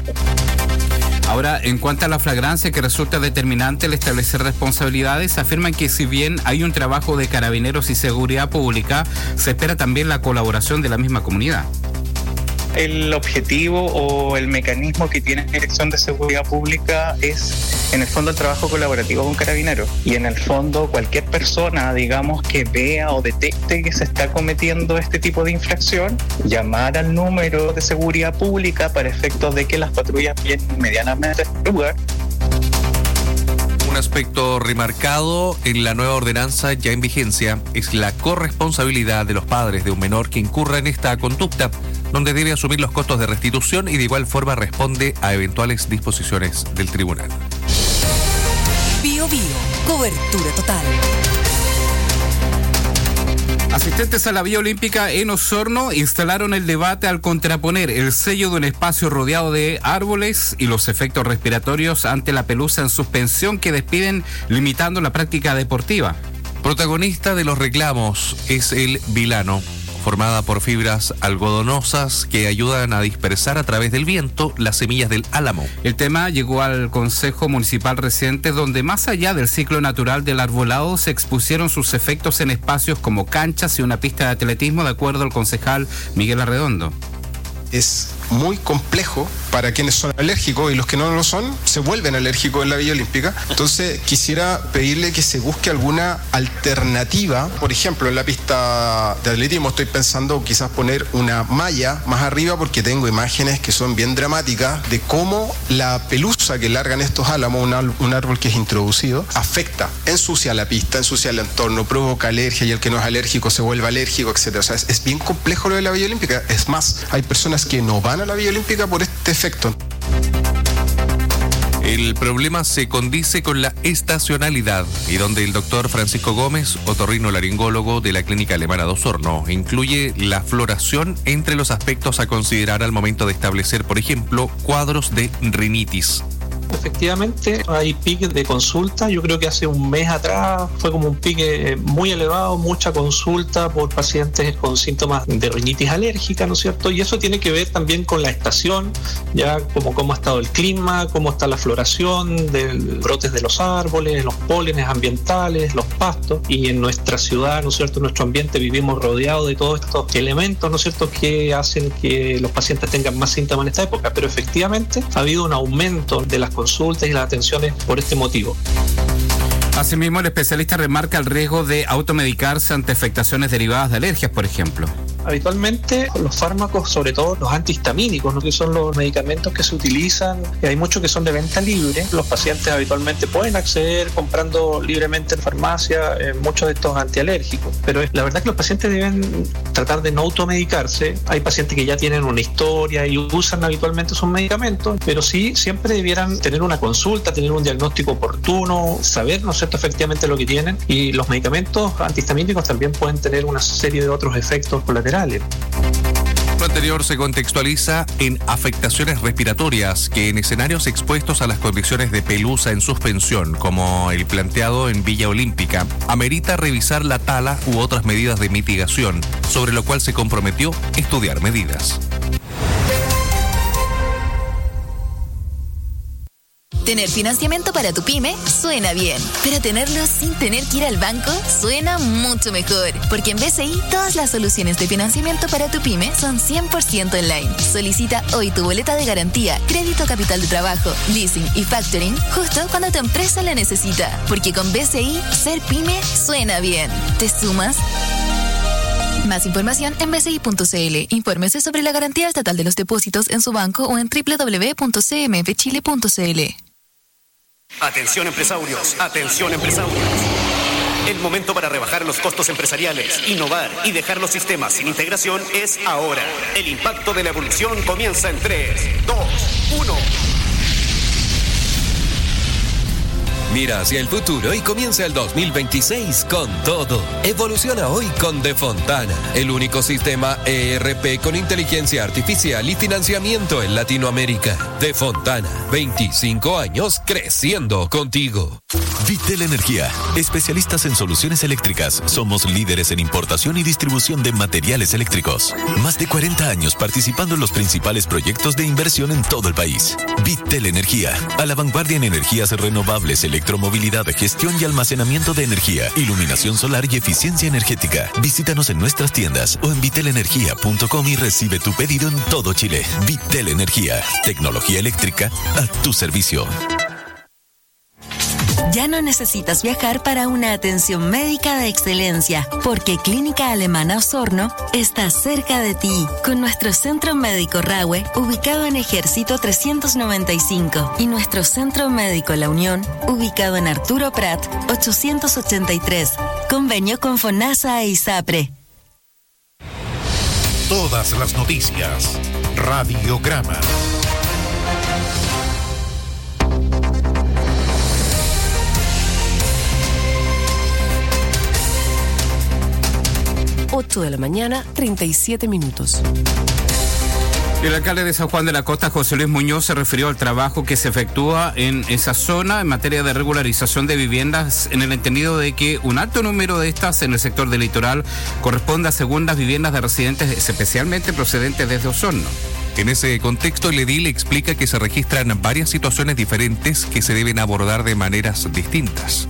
Ahora, en cuanto a la flagrancia que resulta determinante el establecer responsabilidades, afirman que si bien hay un trabajo de carabineros y seguridad pública, se espera también la colaboración de la misma comunidad. El objetivo o el mecanismo que tiene la Dirección de Seguridad Pública es, en el fondo, el trabajo colaborativo con Carabineros. Y en el fondo, cualquier persona, digamos, que vea o detecte que se está cometiendo este tipo de infracción, llamar al número de seguridad pública para efectos de que las patrullas vienen inmediatamente al lugar. Un aspecto remarcado en la nueva ordenanza ya en vigencia es la corresponsabilidad de los padres de un menor que incurra en esta conducta, donde debe asumir los costos de restitución y de igual forma responde a eventuales disposiciones del tribunal. BioBio, cobertura total. Asistentes a la Vía Olímpica en Osorno instalaron el debate al contraponer el sello de un espacio rodeado de árboles y los efectos respiratorios ante la pelusa en suspensión que despiden, limitando la práctica deportiva. Protagonista de los reclamos es el vilano, formada por fibras algodonosas que ayudan a dispersar a través del viento las semillas del álamo. El tema llegó al Consejo Municipal reciente, donde más allá del ciclo natural del arbolado se expusieron sus efectos en espacios como canchas y una pista de atletismo, de acuerdo al concejal Miguel Arredondo. Es muy complejo para quienes son alérgicos y los que no lo son se vuelven alérgicos en la Villa Olímpica. Entonces quisiera pedirle que se busque alguna alternativa. Por ejemplo, en la pista de atletismo estoy pensando quizás poner una malla más arriba, porque tengo imágenes que son bien dramáticas de cómo la pelusa que largan estos álamos, un árbol que es introducido, afecta, ensucia la pista, ensucia el entorno, provoca alergia y el que no es alérgico se vuelve alérgico, etc. O sea, es bien complejo lo de la Villa Olímpica. Es más, hay personas que no van a la Villa Olímpica por este efecto. El problema se condice con la estacionalidad y donde el doctor Francisco Gómez, otorrinolaringólogo de la Clínica Alemana de Osorno, incluye la floración entre los aspectos a considerar al momento de establecer, por ejemplo, cuadros de rinitis. Efectivamente, hay piques de consulta. Yo creo que hace un mes atrás fue como un pique muy elevado, mucha consulta por pacientes con síntomas de rinitis alérgica, ¿no es cierto? Y eso tiene que ver también con la estación, ya como cómo ha estado el clima, cómo está la floración de brotes de los árboles, los pólenes ambientales, los pastos. Y en nuestra ciudad, ¿no es cierto?, en nuestro ambiente vivimos rodeados de todos estos elementos, ¿no es cierto?, que hacen que los pacientes tengan más síntomas en esta época. Pero efectivamente ha habido un aumento de las consultas y las atenciones por este motivo. Asimismo, el especialista remarca el riesgo de automedicarse ante afectaciones derivadas de alergias, por ejemplo. Habitualmente los fármacos, sobre todo los antihistamínicos, ¿no?, que son los medicamentos que se utilizan, hay muchos que son de venta libre. Los pacientes habitualmente pueden acceder comprando libremente en farmacia muchos de estos antialérgicos, pero la verdad que los pacientes deben tratar de no automedicarse. Hay pacientes que ya tienen una historia y usan habitualmente sus medicamentos, pero sí siempre debieran tener una consulta, tener un diagnóstico oportuno, saber, ¿no es cierto?, efectivamente lo que tienen. Y los medicamentos antihistamínicos también pueden tener una serie de otros efectos colaterales. Lo anterior se contextualiza en afectaciones respiratorias que en escenarios expuestos a las condiciones de pelusa en suspensión, como el planteado en Villa Olímpica, amerita revisar la tala u otras medidas de mitigación, sobre lo cual se comprometió estudiar medidas. Tener financiamiento para tu pyme suena bien, pero tenerlo sin tener que ir al banco suena mucho mejor, porque en BCI todas las soluciones de financiamiento para tu pyme son 100% online. Solicita hoy tu boleta de garantía, crédito capital de trabajo, leasing y factoring justo cuando tu empresa la necesita, porque con BCI ser pyme suena bien. ¿Te sumas? Más información en bci.cl. Infórmese sobre la garantía estatal de los depósitos en su banco o en www.cmfchile.cl. Atención empresarios, atención empresarios. El momento para rebajar los costos empresariales, innovar y dejar los sistemas sin integración es ahora. El impacto de la evolución comienza en 3, 2, 1. Mira hacia el futuro y comienza el 2026 con todo. Evoluciona hoy con De Fontana, el único sistema ERP con inteligencia artificial y financiamiento en Latinoamérica. De Fontana, 25 años creciendo contigo. Vitel Energía, especialistas en soluciones eléctricas. Somos líderes en importación y distribución de materiales eléctricos. Más de 40 años participando en los principales proyectos de inversión en todo el país. Vitel Energía, a la vanguardia en energías renovables, electromovilidad, gestión y almacenamiento de energía, iluminación solar y eficiencia energética. Visítanos en nuestras tiendas o en vitelenergia.com y recibe tu pedido en todo Chile. Vitel Energía, tecnología eléctrica a tu servicio. Ya no necesitas viajar para una atención médica de excelencia, porque Clínica Alemana Osorno está cerca de ti, con nuestro Centro Médico Rahue, ubicado en Ejército 395, y nuestro Centro Médico La Unión, ubicado en Arturo Prat 883, convenio con FONASA e ISAPRE. Todas las noticias, Radiograma. De la mañana, 37 minutos. El alcalde de San Juan de la Costa, José Luis Muñoz, se refirió al trabajo que se efectúa en esa zona en materia de regularización de viviendas, en el entendido de que un alto número de estas en el sector del litoral corresponde a segundas viviendas de residentes, especialmente procedentes desde Osorno. En ese contexto, el edil explica que se registran varias situaciones diferentes que se deben abordar de maneras distintas.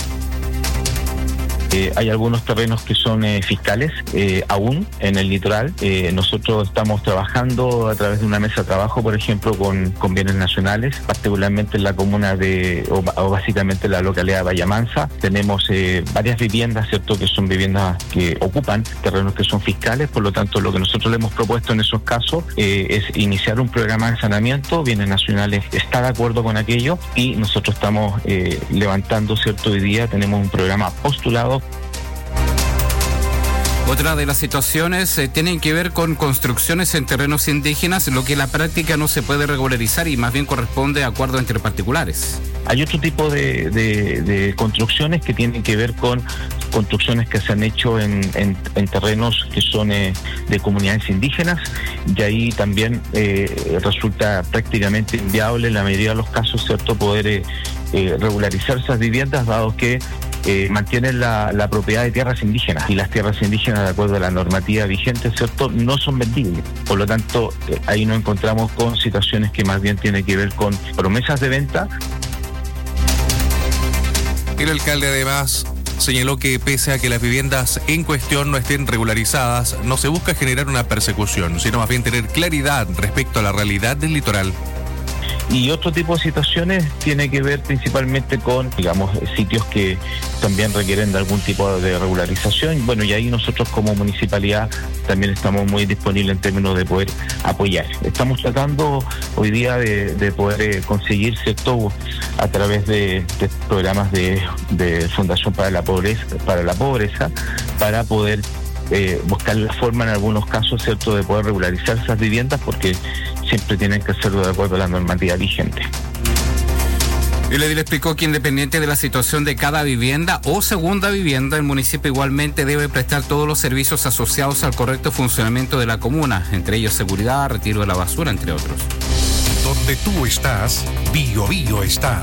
Hay algunos terrenos que son fiscales aún en el litoral. Nosotros estamos trabajando a través de una mesa de trabajo, por ejemplo, con bienes nacionales, particularmente en la comuna o básicamente en la localidad de Vallamansa. Tenemos varias viviendas, ¿cierto?, que son viviendas que ocupan terrenos que son fiscales. Por lo tanto, lo que nosotros le hemos propuesto en esos casos es iniciar un programa de saneamiento. Bienes nacionales está de acuerdo con aquello y nosotros estamos levantando, ¿cierto?, hoy día tenemos un programa postulado. Otra de las situaciones tienen que ver con construcciones en terrenos indígenas, lo que en la práctica no se puede regularizar y más bien corresponde a acuerdos entre particulares. Hay otro tipo de construcciones que tienen que ver con construcciones que se han hecho en terrenos que son de comunidades indígenas, y ahí también resulta prácticamente inviable en la mayoría de los casos, ¿cierto?, poder regularizar esas viviendas, dado que mantienen la propiedad de tierras indígenas, y las tierras indígenas, de acuerdo a la normativa vigente, ¿cierto?, no son vendibles. Por lo tanto, ahí nos encontramos con situaciones que más bien tienen que ver con promesas de venta. El alcalde además señaló que pese a que las viviendas en cuestión no estén regularizadas, no se busca generar una persecución, sino más bien tener claridad respecto a la realidad del litoral. Y otro tipo de situaciones tiene que ver principalmente con, digamos, sitios que también requieren de algún tipo de regularización. Bueno, y ahí nosotros como municipalidad también estamos muy disponibles en términos de poder apoyar. Estamos tratando hoy día de poder conseguir, ¿cierto?, a través de programas de Fundación para la Pobreza, para poder buscar la forma en algunos casos, ¿cierto?, de poder regularizar esas viviendas, porque siempre tienen que hacerlo de acuerdo a la normativa vigente. El edil explicó que independiente de la situación de cada vivienda o segunda vivienda, el municipio igualmente debe prestar todos los servicios asociados al correcto funcionamiento de la comuna, entre ellos seguridad, retiro de la basura, entre otros. Donde tú estás, Bio Bio está.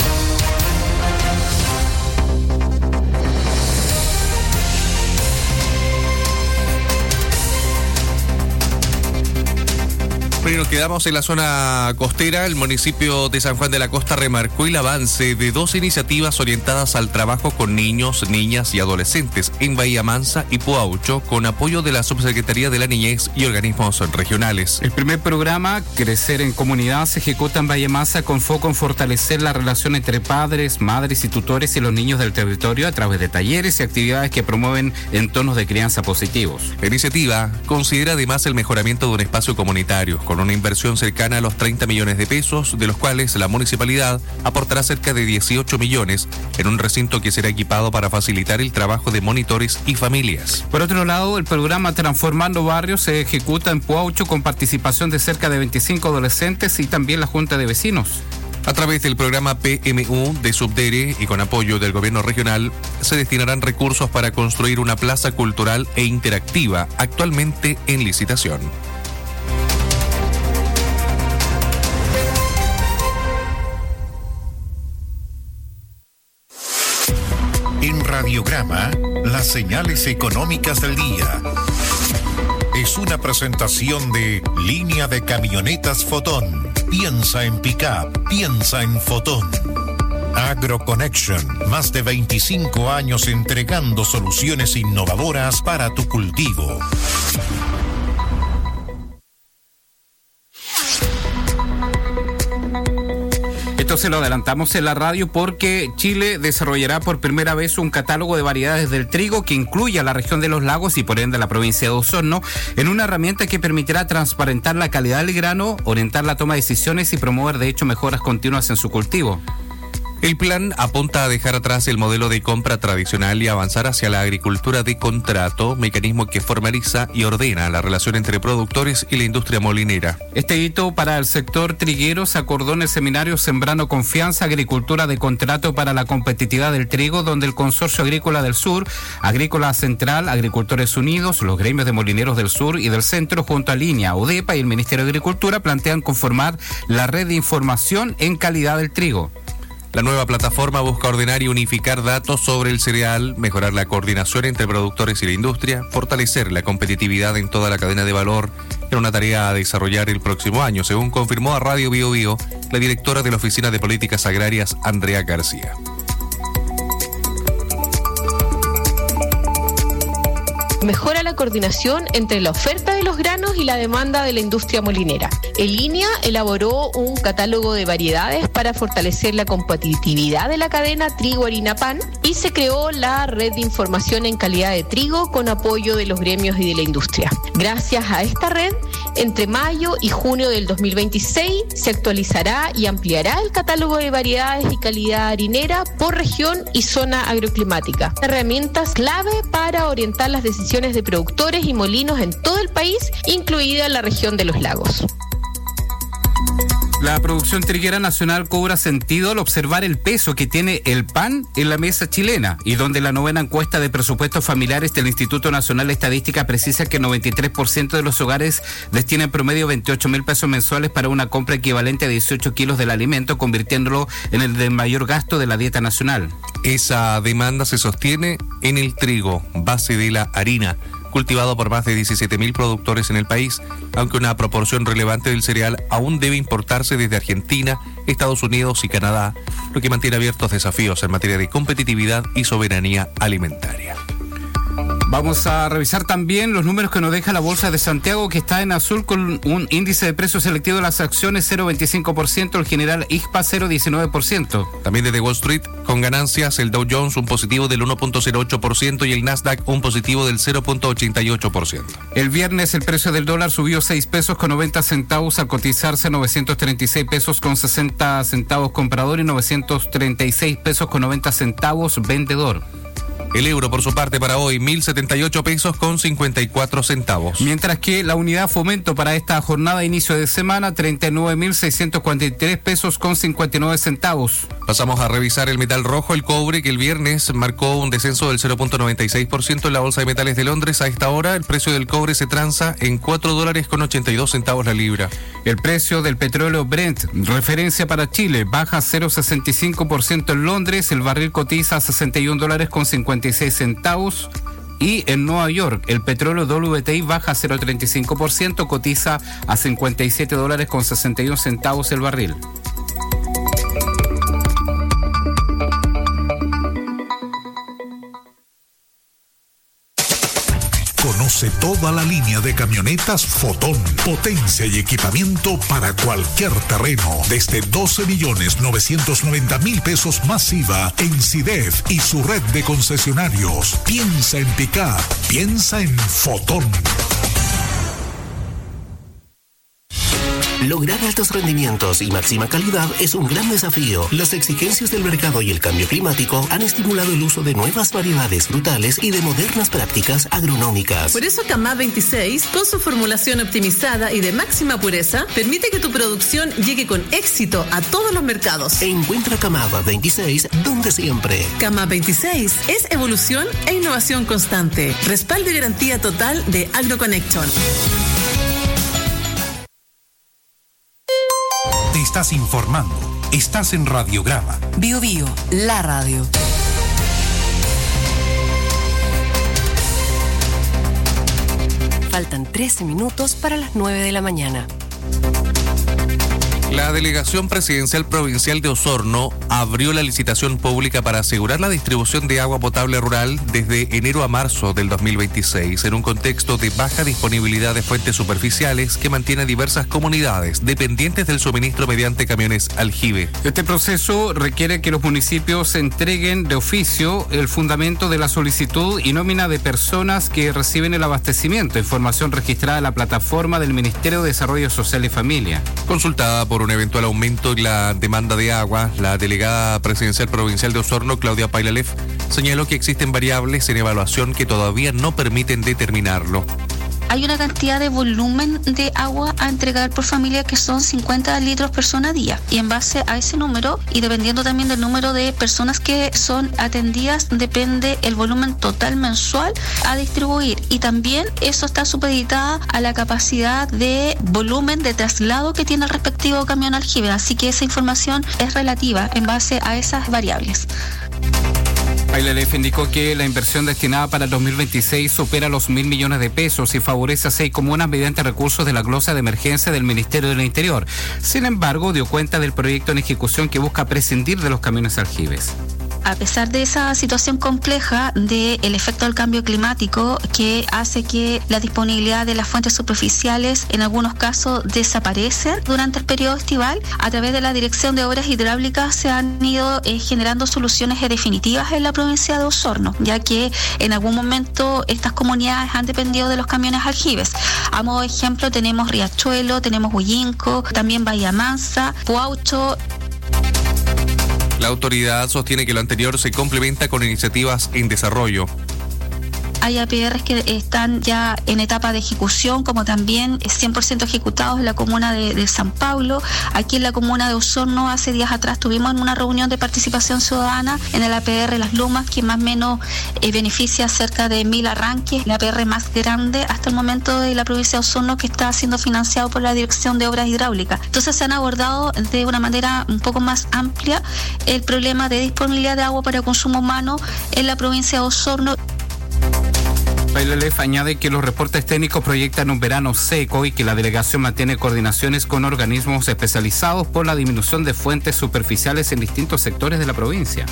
Bueno, nos quedamos en la zona costera. El municipio de San Juan de la Costa remarcó el avance de 2 iniciativas orientadas al trabajo con niños, niñas y adolescentes en Bahía Mansa y Puaucho, con apoyo de la Subsecretaría de la Niñez y organismos regionales. El primer programa, Crecer en Comunidad, se ejecuta en Bahía Mansa con foco en fortalecer la relación entre padres, madres y tutores y los niños del territorio a través de talleres y actividades que promueven entornos de crianza positivos. La iniciativa considera además el mejoramiento de un espacio comunitario, con una inversión cercana a los 30 millones de pesos, de los cuales la municipalidad aportará cerca de 18 millones en un recinto que será equipado para facilitar el trabajo de monitores y familias. Por otro lado, el programa Transformando Barrios se ejecuta en Puaucho con participación de cerca de 25 adolescentes y también la Junta de Vecinos. A través del programa PMU de Subdere y con apoyo del gobierno regional, se destinarán recursos para construir una plaza cultural e interactiva, actualmente en licitación. En Radiograma, las señales económicas del día. Es una presentación de Línea de Camionetas Fotón. Piensa en pick-up, piensa en Fotón. AgroConnection, más de 25 años entregando soluciones innovadoras para tu cultivo. Esto se lo adelantamos en la radio porque Chile desarrollará por primera vez un catálogo de variedades del trigo que incluya la región de los lagos y por ende la provincia de Osorno, en una herramienta que permitirá transparentar la calidad del grano, orientar la toma de decisiones y promover de hecho mejoras continuas en su cultivo. El plan apunta a dejar atrás el modelo de compra tradicional y avanzar hacia la agricultura de contrato, mecanismo que formaliza y ordena la relación entre productores y la industria molinera. Este hito para el sector triguero se acordó en el seminario Sembrando Confianza, Agricultura de Contrato para la Competitividad del Trigo, donde el Consorcio Agrícola del Sur, Agrícola Central, Agricultores Unidos, los gremios de molineros del Sur y del Centro, junto a Línea, UDEPA y el Ministerio de Agricultura, plantean conformar la red de información en calidad del trigo. La nueva plataforma busca ordenar y unificar datos sobre el cereal, mejorar la coordinación entre productores y la industria, fortalecer la competitividad en toda la cadena de valor, en una tarea a desarrollar el próximo año, según confirmó a Radio Bio Bio la directora de la Oficina de Políticas Agrarias, Andrea García. Mejora la coordinación entre la oferta de los granos y la demanda de la industria molinera. En línea elaboró un catálogo de variedades para fortalecer la competitividad de la cadena trigo-harina-pan y se creó la red de información en calidad de trigo con apoyo de los gremios y de la industria. Gracias a esta red, entre mayo y junio del 2026 se actualizará y ampliará el catálogo de variedades y calidad harinera por región y zona agroclimática. Herramientas clave para orientar las decisiones de productores y molinos en todo el país, incluida la región de los lagos. La producción triguera nacional cobra sentido al observar el peso que tiene el pan en la mesa chilena, y donde la novena encuesta de presupuestos familiares del Instituto Nacional de Estadística precisa que el 93% de los hogares destina en promedio 28.000 pesos mensuales para una compra equivalente a 18 kilos del alimento, convirtiéndolo en el de mayor gasto de la dieta nacional. Esa demanda se sostiene en el trigo, base de la harina, cultivado por más de 17.000 productores en el país, aunque una proporción relevante del cereal aún debe importarse desde Argentina, Estados Unidos y Canadá, lo que mantiene abiertos desafíos en materia de competitividad y soberanía alimentaria. Vamos a revisar también los números que nos deja la Bolsa de Santiago, que está en azul con un índice de precio selectivo de las acciones 0,25%, el general IGPA 0,19%. También desde Wall Street, con ganancias, el Dow Jones un positivo del 1,08% y el Nasdaq un positivo del 0,88%. El viernes el precio del dólar subió 6 pesos con 90 centavos al cotizarse 936 pesos con 60 centavos comprador y 936 pesos con 90 centavos vendedor. El euro, por su parte, para hoy, 1.078 pesos con 54 centavos. Mientras que la unidad fomento para esta jornada de inicio de semana, 39.643 pesos con 59 centavos. Pasamos a revisar el metal rojo, el cobre, que el viernes marcó un descenso del 0,96% en la Bolsa de Metales de Londres. A esta hora, el precio del cobre se transa en $4.82 la libra. El precio del petróleo Brent, referencia para Chile, baja 0,65% en Londres. El barril cotiza a $61.56 y en Nueva York el petróleo WTI baja 0,35%, cotiza a $57.61 el barril. Conoce toda la línea de camionetas Fotón. Potencia y equipamiento para cualquier terreno. Desde 12.990.000 pesos más IVA en SIDEF y su red de concesionarios. Piensa en pick-up. Piensa en Fotón. Lograr altos rendimientos y máxima calidad es un gran desafío. Las exigencias del mercado y el cambio climático han estimulado el uso de nuevas variedades frutales y de modernas prácticas agronómicas. Por eso Camá 26, con su formulación optimizada y de máxima pureza, permite que tu producción llegue con éxito a todos los mercados. Encuentra Camá 26 donde siempre. Camá 26 es evolución e innovación constante. Respaldo y garantía total de AgroConnection. Te estás informando. Estás en Radiograma. Bio Bio, la radio. Faltan 13 minutos para las 9 de la mañana. La Delegación Presidencial Provincial de Osorno abrió la licitación pública para asegurar la distribución de agua potable rural desde enero a marzo del 2026, en un contexto de baja disponibilidad de fuentes superficiales que mantiene a diversas comunidades dependientes del suministro mediante camiones aljibe. Este proceso requiere que los municipios entreguen de oficio el fundamento de la solicitud y nómina de personas que reciben el abastecimiento, información registrada en la plataforma del Ministerio de Desarrollo Social y Familia. Consultada por un eventual aumento en la demanda de agua, la delegada presidencial provincial de Osorno, Claudia Pailalef, señaló que existen variables en evaluación que todavía no permiten determinarlo. Hay una cantidad de volumen de agua a entregar por familia que son 50 litros persona día. Y en base a ese número, y dependiendo también del número de personas que son atendidas, depende el volumen total mensual a distribuir. Y también eso está supeditada a la capacidad de volumen de traslado que tiene el respectivo camión aljibe. Así que esa información es relativa en base a esas variables. Pailalef indicó que la inversión destinada para el 2026 supera los 1.000 millones de pesos y favorece a 6 comunas mediante recursos de la glosa de emergencia del Ministerio del Interior. Sin embargo, dio cuenta del proyecto en ejecución que busca prescindir de los camiones aljibes. A pesar de esa situación compleja del efecto del cambio climático que hace que la disponibilidad de las fuentes superficiales en algunos casos desaparecen durante el periodo estival, a través de la Dirección de Obras Hidráulicas se han ido generando soluciones definitivas en la provincia de Osorno, ya que en algún momento estas comunidades han dependido de los camiones aljibes. A modo de ejemplo tenemos Riachuelo, tenemos Huillinco, también Bahía Mansa, Puaucho. La autoridad sostiene que lo anterior se complementa con iniciativas en desarrollo. Hay APRs que están ya en etapa de ejecución, como también 100% ejecutados en la comuna de San Pablo. Aquí en la comuna de Osorno, hace días atrás tuvimos una reunión de participación ciudadana en el APR Las Lomas, que más o menos beneficia cerca de 1000 arranques, la APR más grande hasta el momento de la provincia de Osorno, que está siendo financiado por la Dirección de Obras Hidráulicas. Entonces se han abordado de una manera un poco más amplia el problema de disponibilidad de agua para consumo humano en la provincia de Osorno. PLF añade que los reportes técnicos proyectan un verano seco y que la delegación mantiene coordinaciones con organismos especializados por la disminución de fuentes superficiales en distintos sectores de la provincia.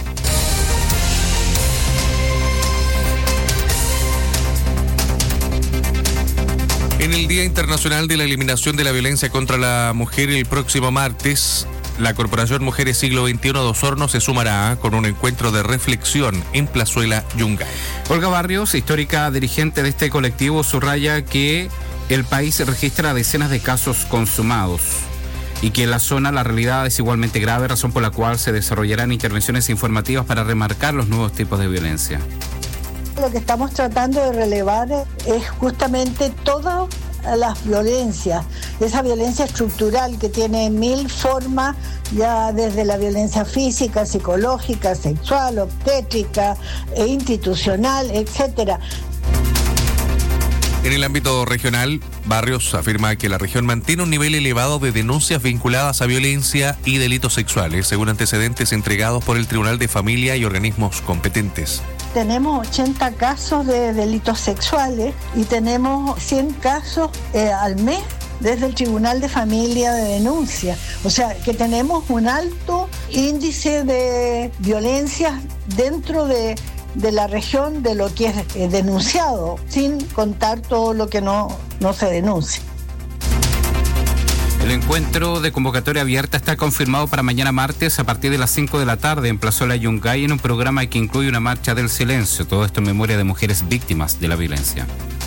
En el Día Internacional de la Eliminación de la Violencia contra la Mujer, el próximo martes, la Corporación Mujeres Siglo XXI de Osorno se sumará con un encuentro de reflexión en Plazuela Yungay. Olga Barrios, histórica dirigente de este colectivo, subraya que el país registra decenas de casos consumados y que en la zona la realidad es igualmente grave, razón por la cual se desarrollarán intervenciones informativas para remarcar los nuevos tipos de violencia. Lo que estamos tratando de relevar es justamente todas las violencias, esa violencia estructural que tiene 1000 formas, ya desde la violencia física, psicológica, sexual, obstétrica e institucional, etcétera. En el ámbito regional, Barrios afirma que la región mantiene un nivel elevado de denuncias vinculadas a violencia y delitos sexuales, según antecedentes entregados por el Tribunal de Familia y organismos competentes. Tenemos 80 casos de delitos sexuales y tenemos 100 casos al mes desde el Tribunal de Familia de denuncia. O sea, que tenemos un alto índice de violencias dentro de la región de lo que es denunciado, sin contar todo lo que no se denuncia. El encuentro de convocatoria abierta está confirmado para mañana martes a partir de las 5 de la tarde en Plazuela Yungay, en un programa que incluye una marcha del silencio, todo esto en memoria de mujeres víctimas de la violencia.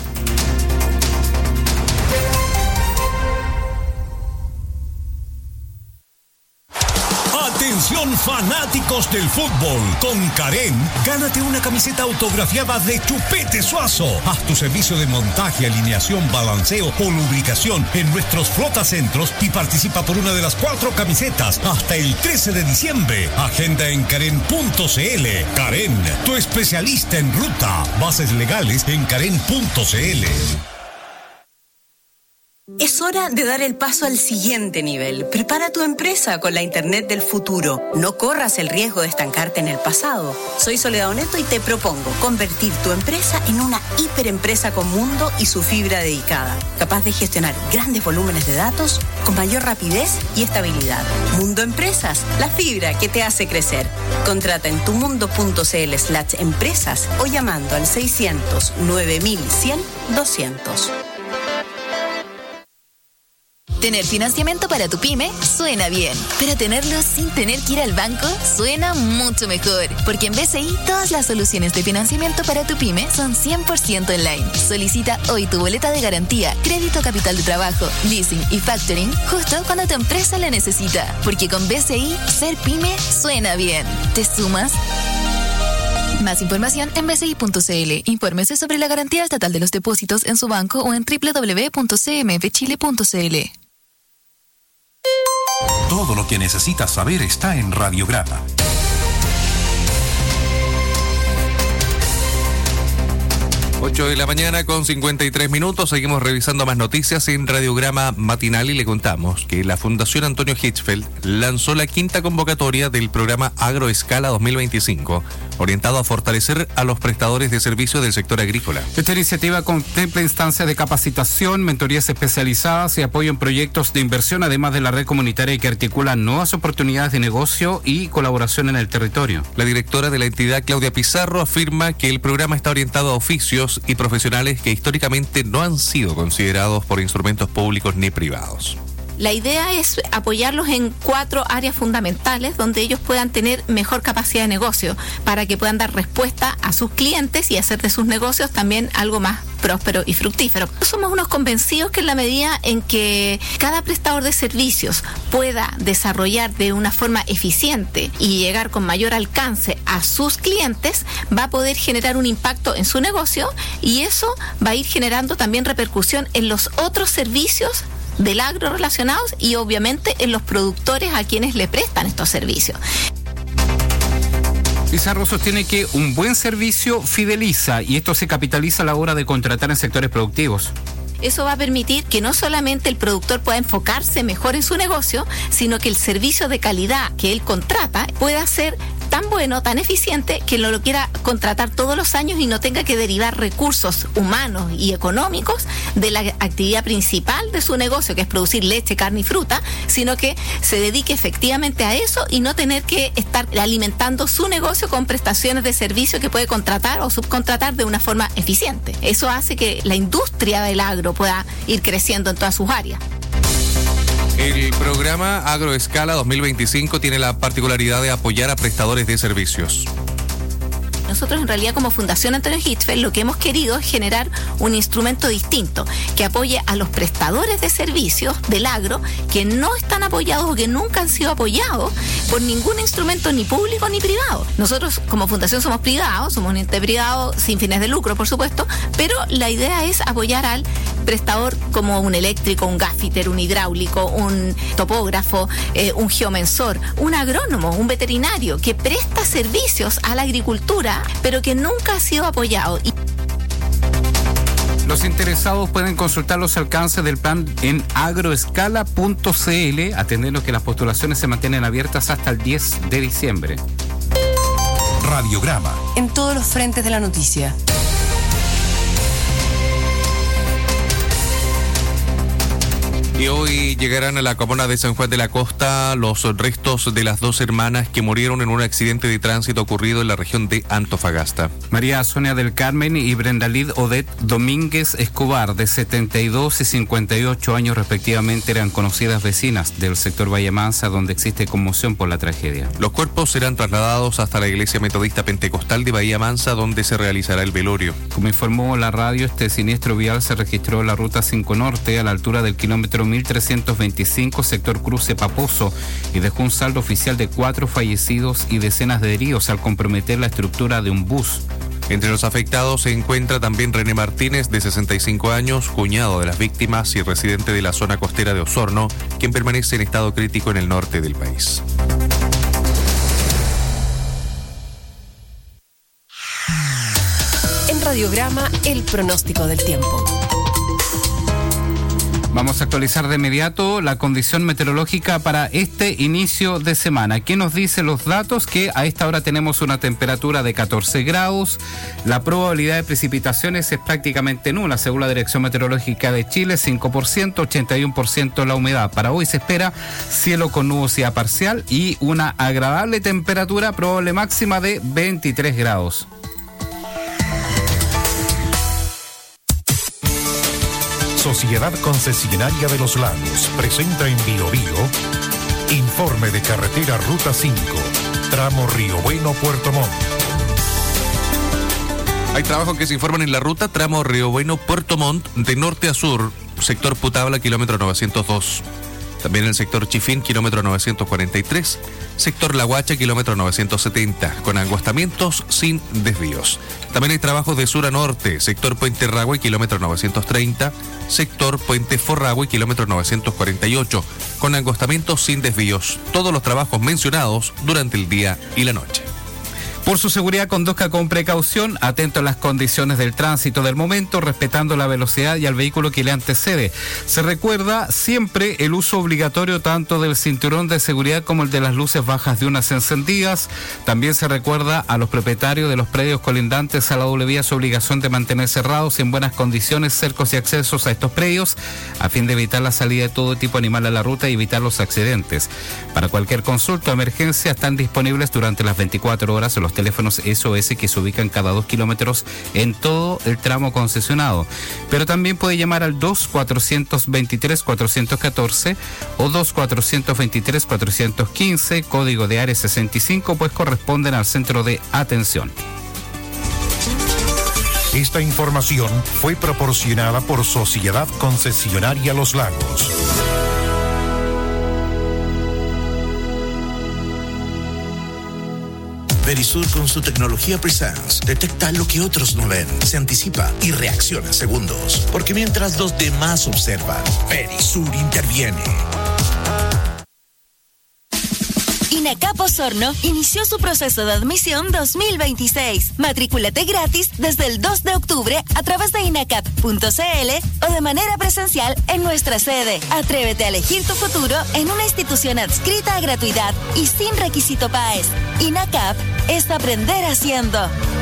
Atención fanáticos del fútbol, con Karen, gánate una camiseta autografiada de Chupete Suazo. Haz tu servicio de montaje, alineación, balanceo o lubricación en nuestros flotacentros y participa por una de las 4 camisetas hasta el 13 de diciembre. Agenda en Karen.cl. Karen, tu especialista en ruta. Bases legales en Karen.cl. Es hora de dar el paso al siguiente nivel. Prepara tu empresa con la Internet del futuro. No corras el riesgo de estancarte en el pasado. Soy Soledad Oneto y te propongo convertir tu empresa en una hiperempresa con mundo y su fibra dedicada, capaz de gestionar grandes volúmenes de datos con mayor rapidez y estabilidad. Mundo Empresas, la fibra que te hace crecer. Contrata en tumundo.cl/empresas o llamando al 600 9100 200. Tener financiamiento para tu pyme suena bien, pero tenerlo sin tener que ir al banco suena mucho mejor, porque en BCI todas las soluciones de financiamiento para tu pyme son 100% online. Solicita hoy tu boleta de garantía, crédito capital de trabajo, leasing y factoring justo cuando tu empresa la necesita, porque con BCI ser pyme suena bien. ¿Te sumas? Más información en bci.cl. Infórmese sobre la garantía estatal de los depósitos en su banco o en www.cmfchile.cl. Todo lo que necesitas saber está en Radiograma. 8 de la mañana con 53 minutos. Seguimos revisando más noticias en Radiograma Matinal y le contamos que la Fundación Antonio Hirschfeld lanzó la 5ª convocatoria del programa Agroescala 2025, orientado a fortalecer a los prestadores de servicios del sector agrícola. Esta iniciativa contempla instancias de capacitación, mentorías especializadas y apoyo en proyectos de inversión, además de la red comunitaria que articula nuevas oportunidades de negocio y colaboración en el territorio. La directora de la entidad, Claudia Pizarro, afirma que el programa está orientado a oficios y profesionales que históricamente no han sido considerados por instrumentos públicos ni privados. La idea es apoyarlos en 4 áreas fundamentales donde ellos puedan tener mejor capacidad de negocio para que puedan dar respuesta a sus clientes y hacer de sus negocios también algo más próspero y fructífero. Somos unos convencidos que en la medida en que cada prestador de servicios pueda desarrollar de una forma eficiente y llegar con mayor alcance a sus clientes, va a poder generar un impacto en su negocio y eso va a ir generando también repercusión en los otros servicios del agro relacionados y obviamente en los productores a quienes le prestan estos servicios. Pizarro sostiene que un buen servicio fideliza y esto se capitaliza a la hora de contratar en sectores productivos. Eso va a permitir que no solamente el productor pueda enfocarse mejor en su negocio, sino que el servicio de calidad que él contrata pueda ser tan bueno, tan eficiente, que lo quiera contratar todos los años y no tenga que derivar recursos humanos y económicos de la actividad principal de su negocio, que es producir leche, carne y fruta, sino que se dedique efectivamente a eso y no tener que estar alimentando su negocio con prestaciones de servicio que puede contratar o subcontratar de una forma eficiente. Eso hace que la industria del agro pueda ir creciendo en todas sus áreas. El programa Agroescala 2025 tiene la particularidad de apoyar a prestadores de servicios. Nosotros en realidad como Fundación Antonio Hitzfeld lo que hemos querido es generar un instrumento distinto que apoye a los prestadores de servicios del agro que no están apoyados o que nunca han sido apoyados por ningún instrumento ni público ni privado. Nosotros como Fundación somos privados, somos un ente privado sin fines de lucro por supuesto, pero la idea es apoyar al prestador como un eléctrico, un gaffiter, un hidráulico, un topógrafo, un geomensor, un agrónomo, un veterinario que presta servicios a la agricultura pero que nunca ha sido apoyado. Los interesados pueden consultar los alcances del plan en agroescala.cl, atendiendo que las postulaciones se mantienen abiertas hasta el 10 de diciembre. Radiograma. En todos los frentes de la noticia. Y hoy llegarán a la comuna de San Juan de la Costa los restos de las 2 hermanas que murieron en un accidente de tránsito ocurrido en la región de Antofagasta. María Sonia del Carmen y Brendalid Odette Domínguez Escobar, de 72 y 58 años respectivamente, eran conocidas vecinas del sector Bahía Mansa, donde existe conmoción por la tragedia. Los cuerpos serán trasladados hasta la Iglesia Metodista Pentecostal de Bahía Mansa, donde se realizará el velorio. Como informó la radio, este siniestro vial se registró en la ruta 5 Norte, a la altura del kilómetro 1325, sector Cruce Paposo, y dejó un saldo oficial de 4 fallecidos y decenas de heridos al comprometer la estructura de un bus. Entre los afectados se encuentra también René Martínez, de 65 años, cuñado de las víctimas y residente de la zona costera de Osorno, quien permanece en estado crítico en el norte del país. En Radiograma, el pronóstico del tiempo. Vamos a actualizar de inmediato la condición meteorológica para este inicio de semana. ¿Qué nos dicen los datos? Que a esta hora tenemos una temperatura de 14 grados. La probabilidad de precipitaciones es prácticamente nula, según la Dirección Meteorológica de Chile, 5%, 81% la humedad. Para hoy se espera cielo con nubosidad parcial y una agradable temperatura, probable máxima de 23 grados. Sociedad Concesionaria de los Lagos presenta en Biobío informe de carretera Ruta 5, tramo Río Bueno-Puerto Montt. Hay trabajos que se informan en la ruta tramo Río Bueno-Puerto Montt de norte a sur, sector Putabla, kilómetro 902. También el sector Chifín, kilómetro 943, sector La Huacha, kilómetro 970, con angostamientos sin desvíos. También hay trabajos de sur a norte, sector Puente Ragüe, kilómetro 930, sector Puente Forragüe, kilómetro 948, con angostamientos sin desvíos. Todos los trabajos mencionados durante el día y la noche. Por su seguridad, conduzca con precaución, atento a las condiciones del tránsito del momento, respetando la velocidad y al vehículo que le antecede. Se recuerda siempre el uso obligatorio tanto del cinturón de seguridad como el de las luces bajas diurnas encendidas. También se recuerda a los propietarios de los predios colindantes a la doble vía su obligación de mantener cerrados y en buenas condiciones cercos y accesos a estos predios, a fin de evitar la salida de todo tipo de animal a la ruta y evitar los accidentes. Para cualquier consulta o emergencia están disponibles durante las 24 horas los los teléfonos SOS que se ubican cada 2 kilómetros en todo el tramo concesionado. Pero también puede llamar al 2-423-414 o 2-423-415, código de área 65, pues corresponden al centro de atención. Esta información fue proporcionada por Sociedad Concesionaria Los Lagos. Verisur, con su tecnología Presence, detecta lo que otros no ven, se anticipa y reacciona en segundos. Porque mientras los demás observan, Verisur interviene. INACAP Osorno inició su proceso de admisión 2026. Matrículate gratis desde el 2 de octubre a través de inacap.cl o de manera presencial en nuestra sede. Atrévete a elegir tu futuro en una institución adscrita a gratuidad y sin requisito PAES. INACAP es aprender haciendo.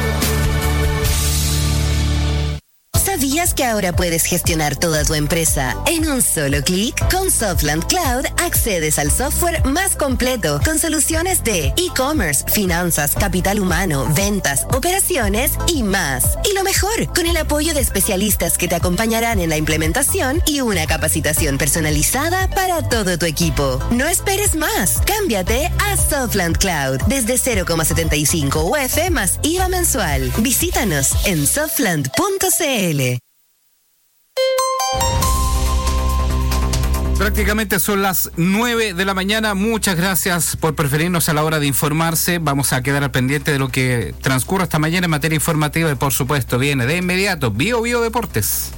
¿Sabías que ahora puedes gestionar toda tu empresa en un solo clic? Con Softland Cloud accedes al software más completo con soluciones de e-commerce, finanzas, capital humano, ventas, operaciones y más. Y lo mejor, con el apoyo de especialistas que te acompañarán en la implementación y una capacitación personalizada para todo tu equipo. No esperes más. Cámbiate a Softland Cloud desde 0,75 UF más IVA mensual. Visítanos en softland.cl. Prácticamente son las 9 de la mañana. Muchas gracias por preferirnos a la hora de informarse. Vamos a quedar al pendiente de lo que transcurra esta mañana en materia informativa y, por supuesto, viene de inmediato Bio Deportes.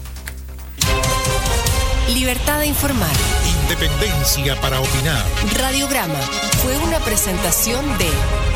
Libertad de informar. Independencia para opinar. Radiograma fue una presentación de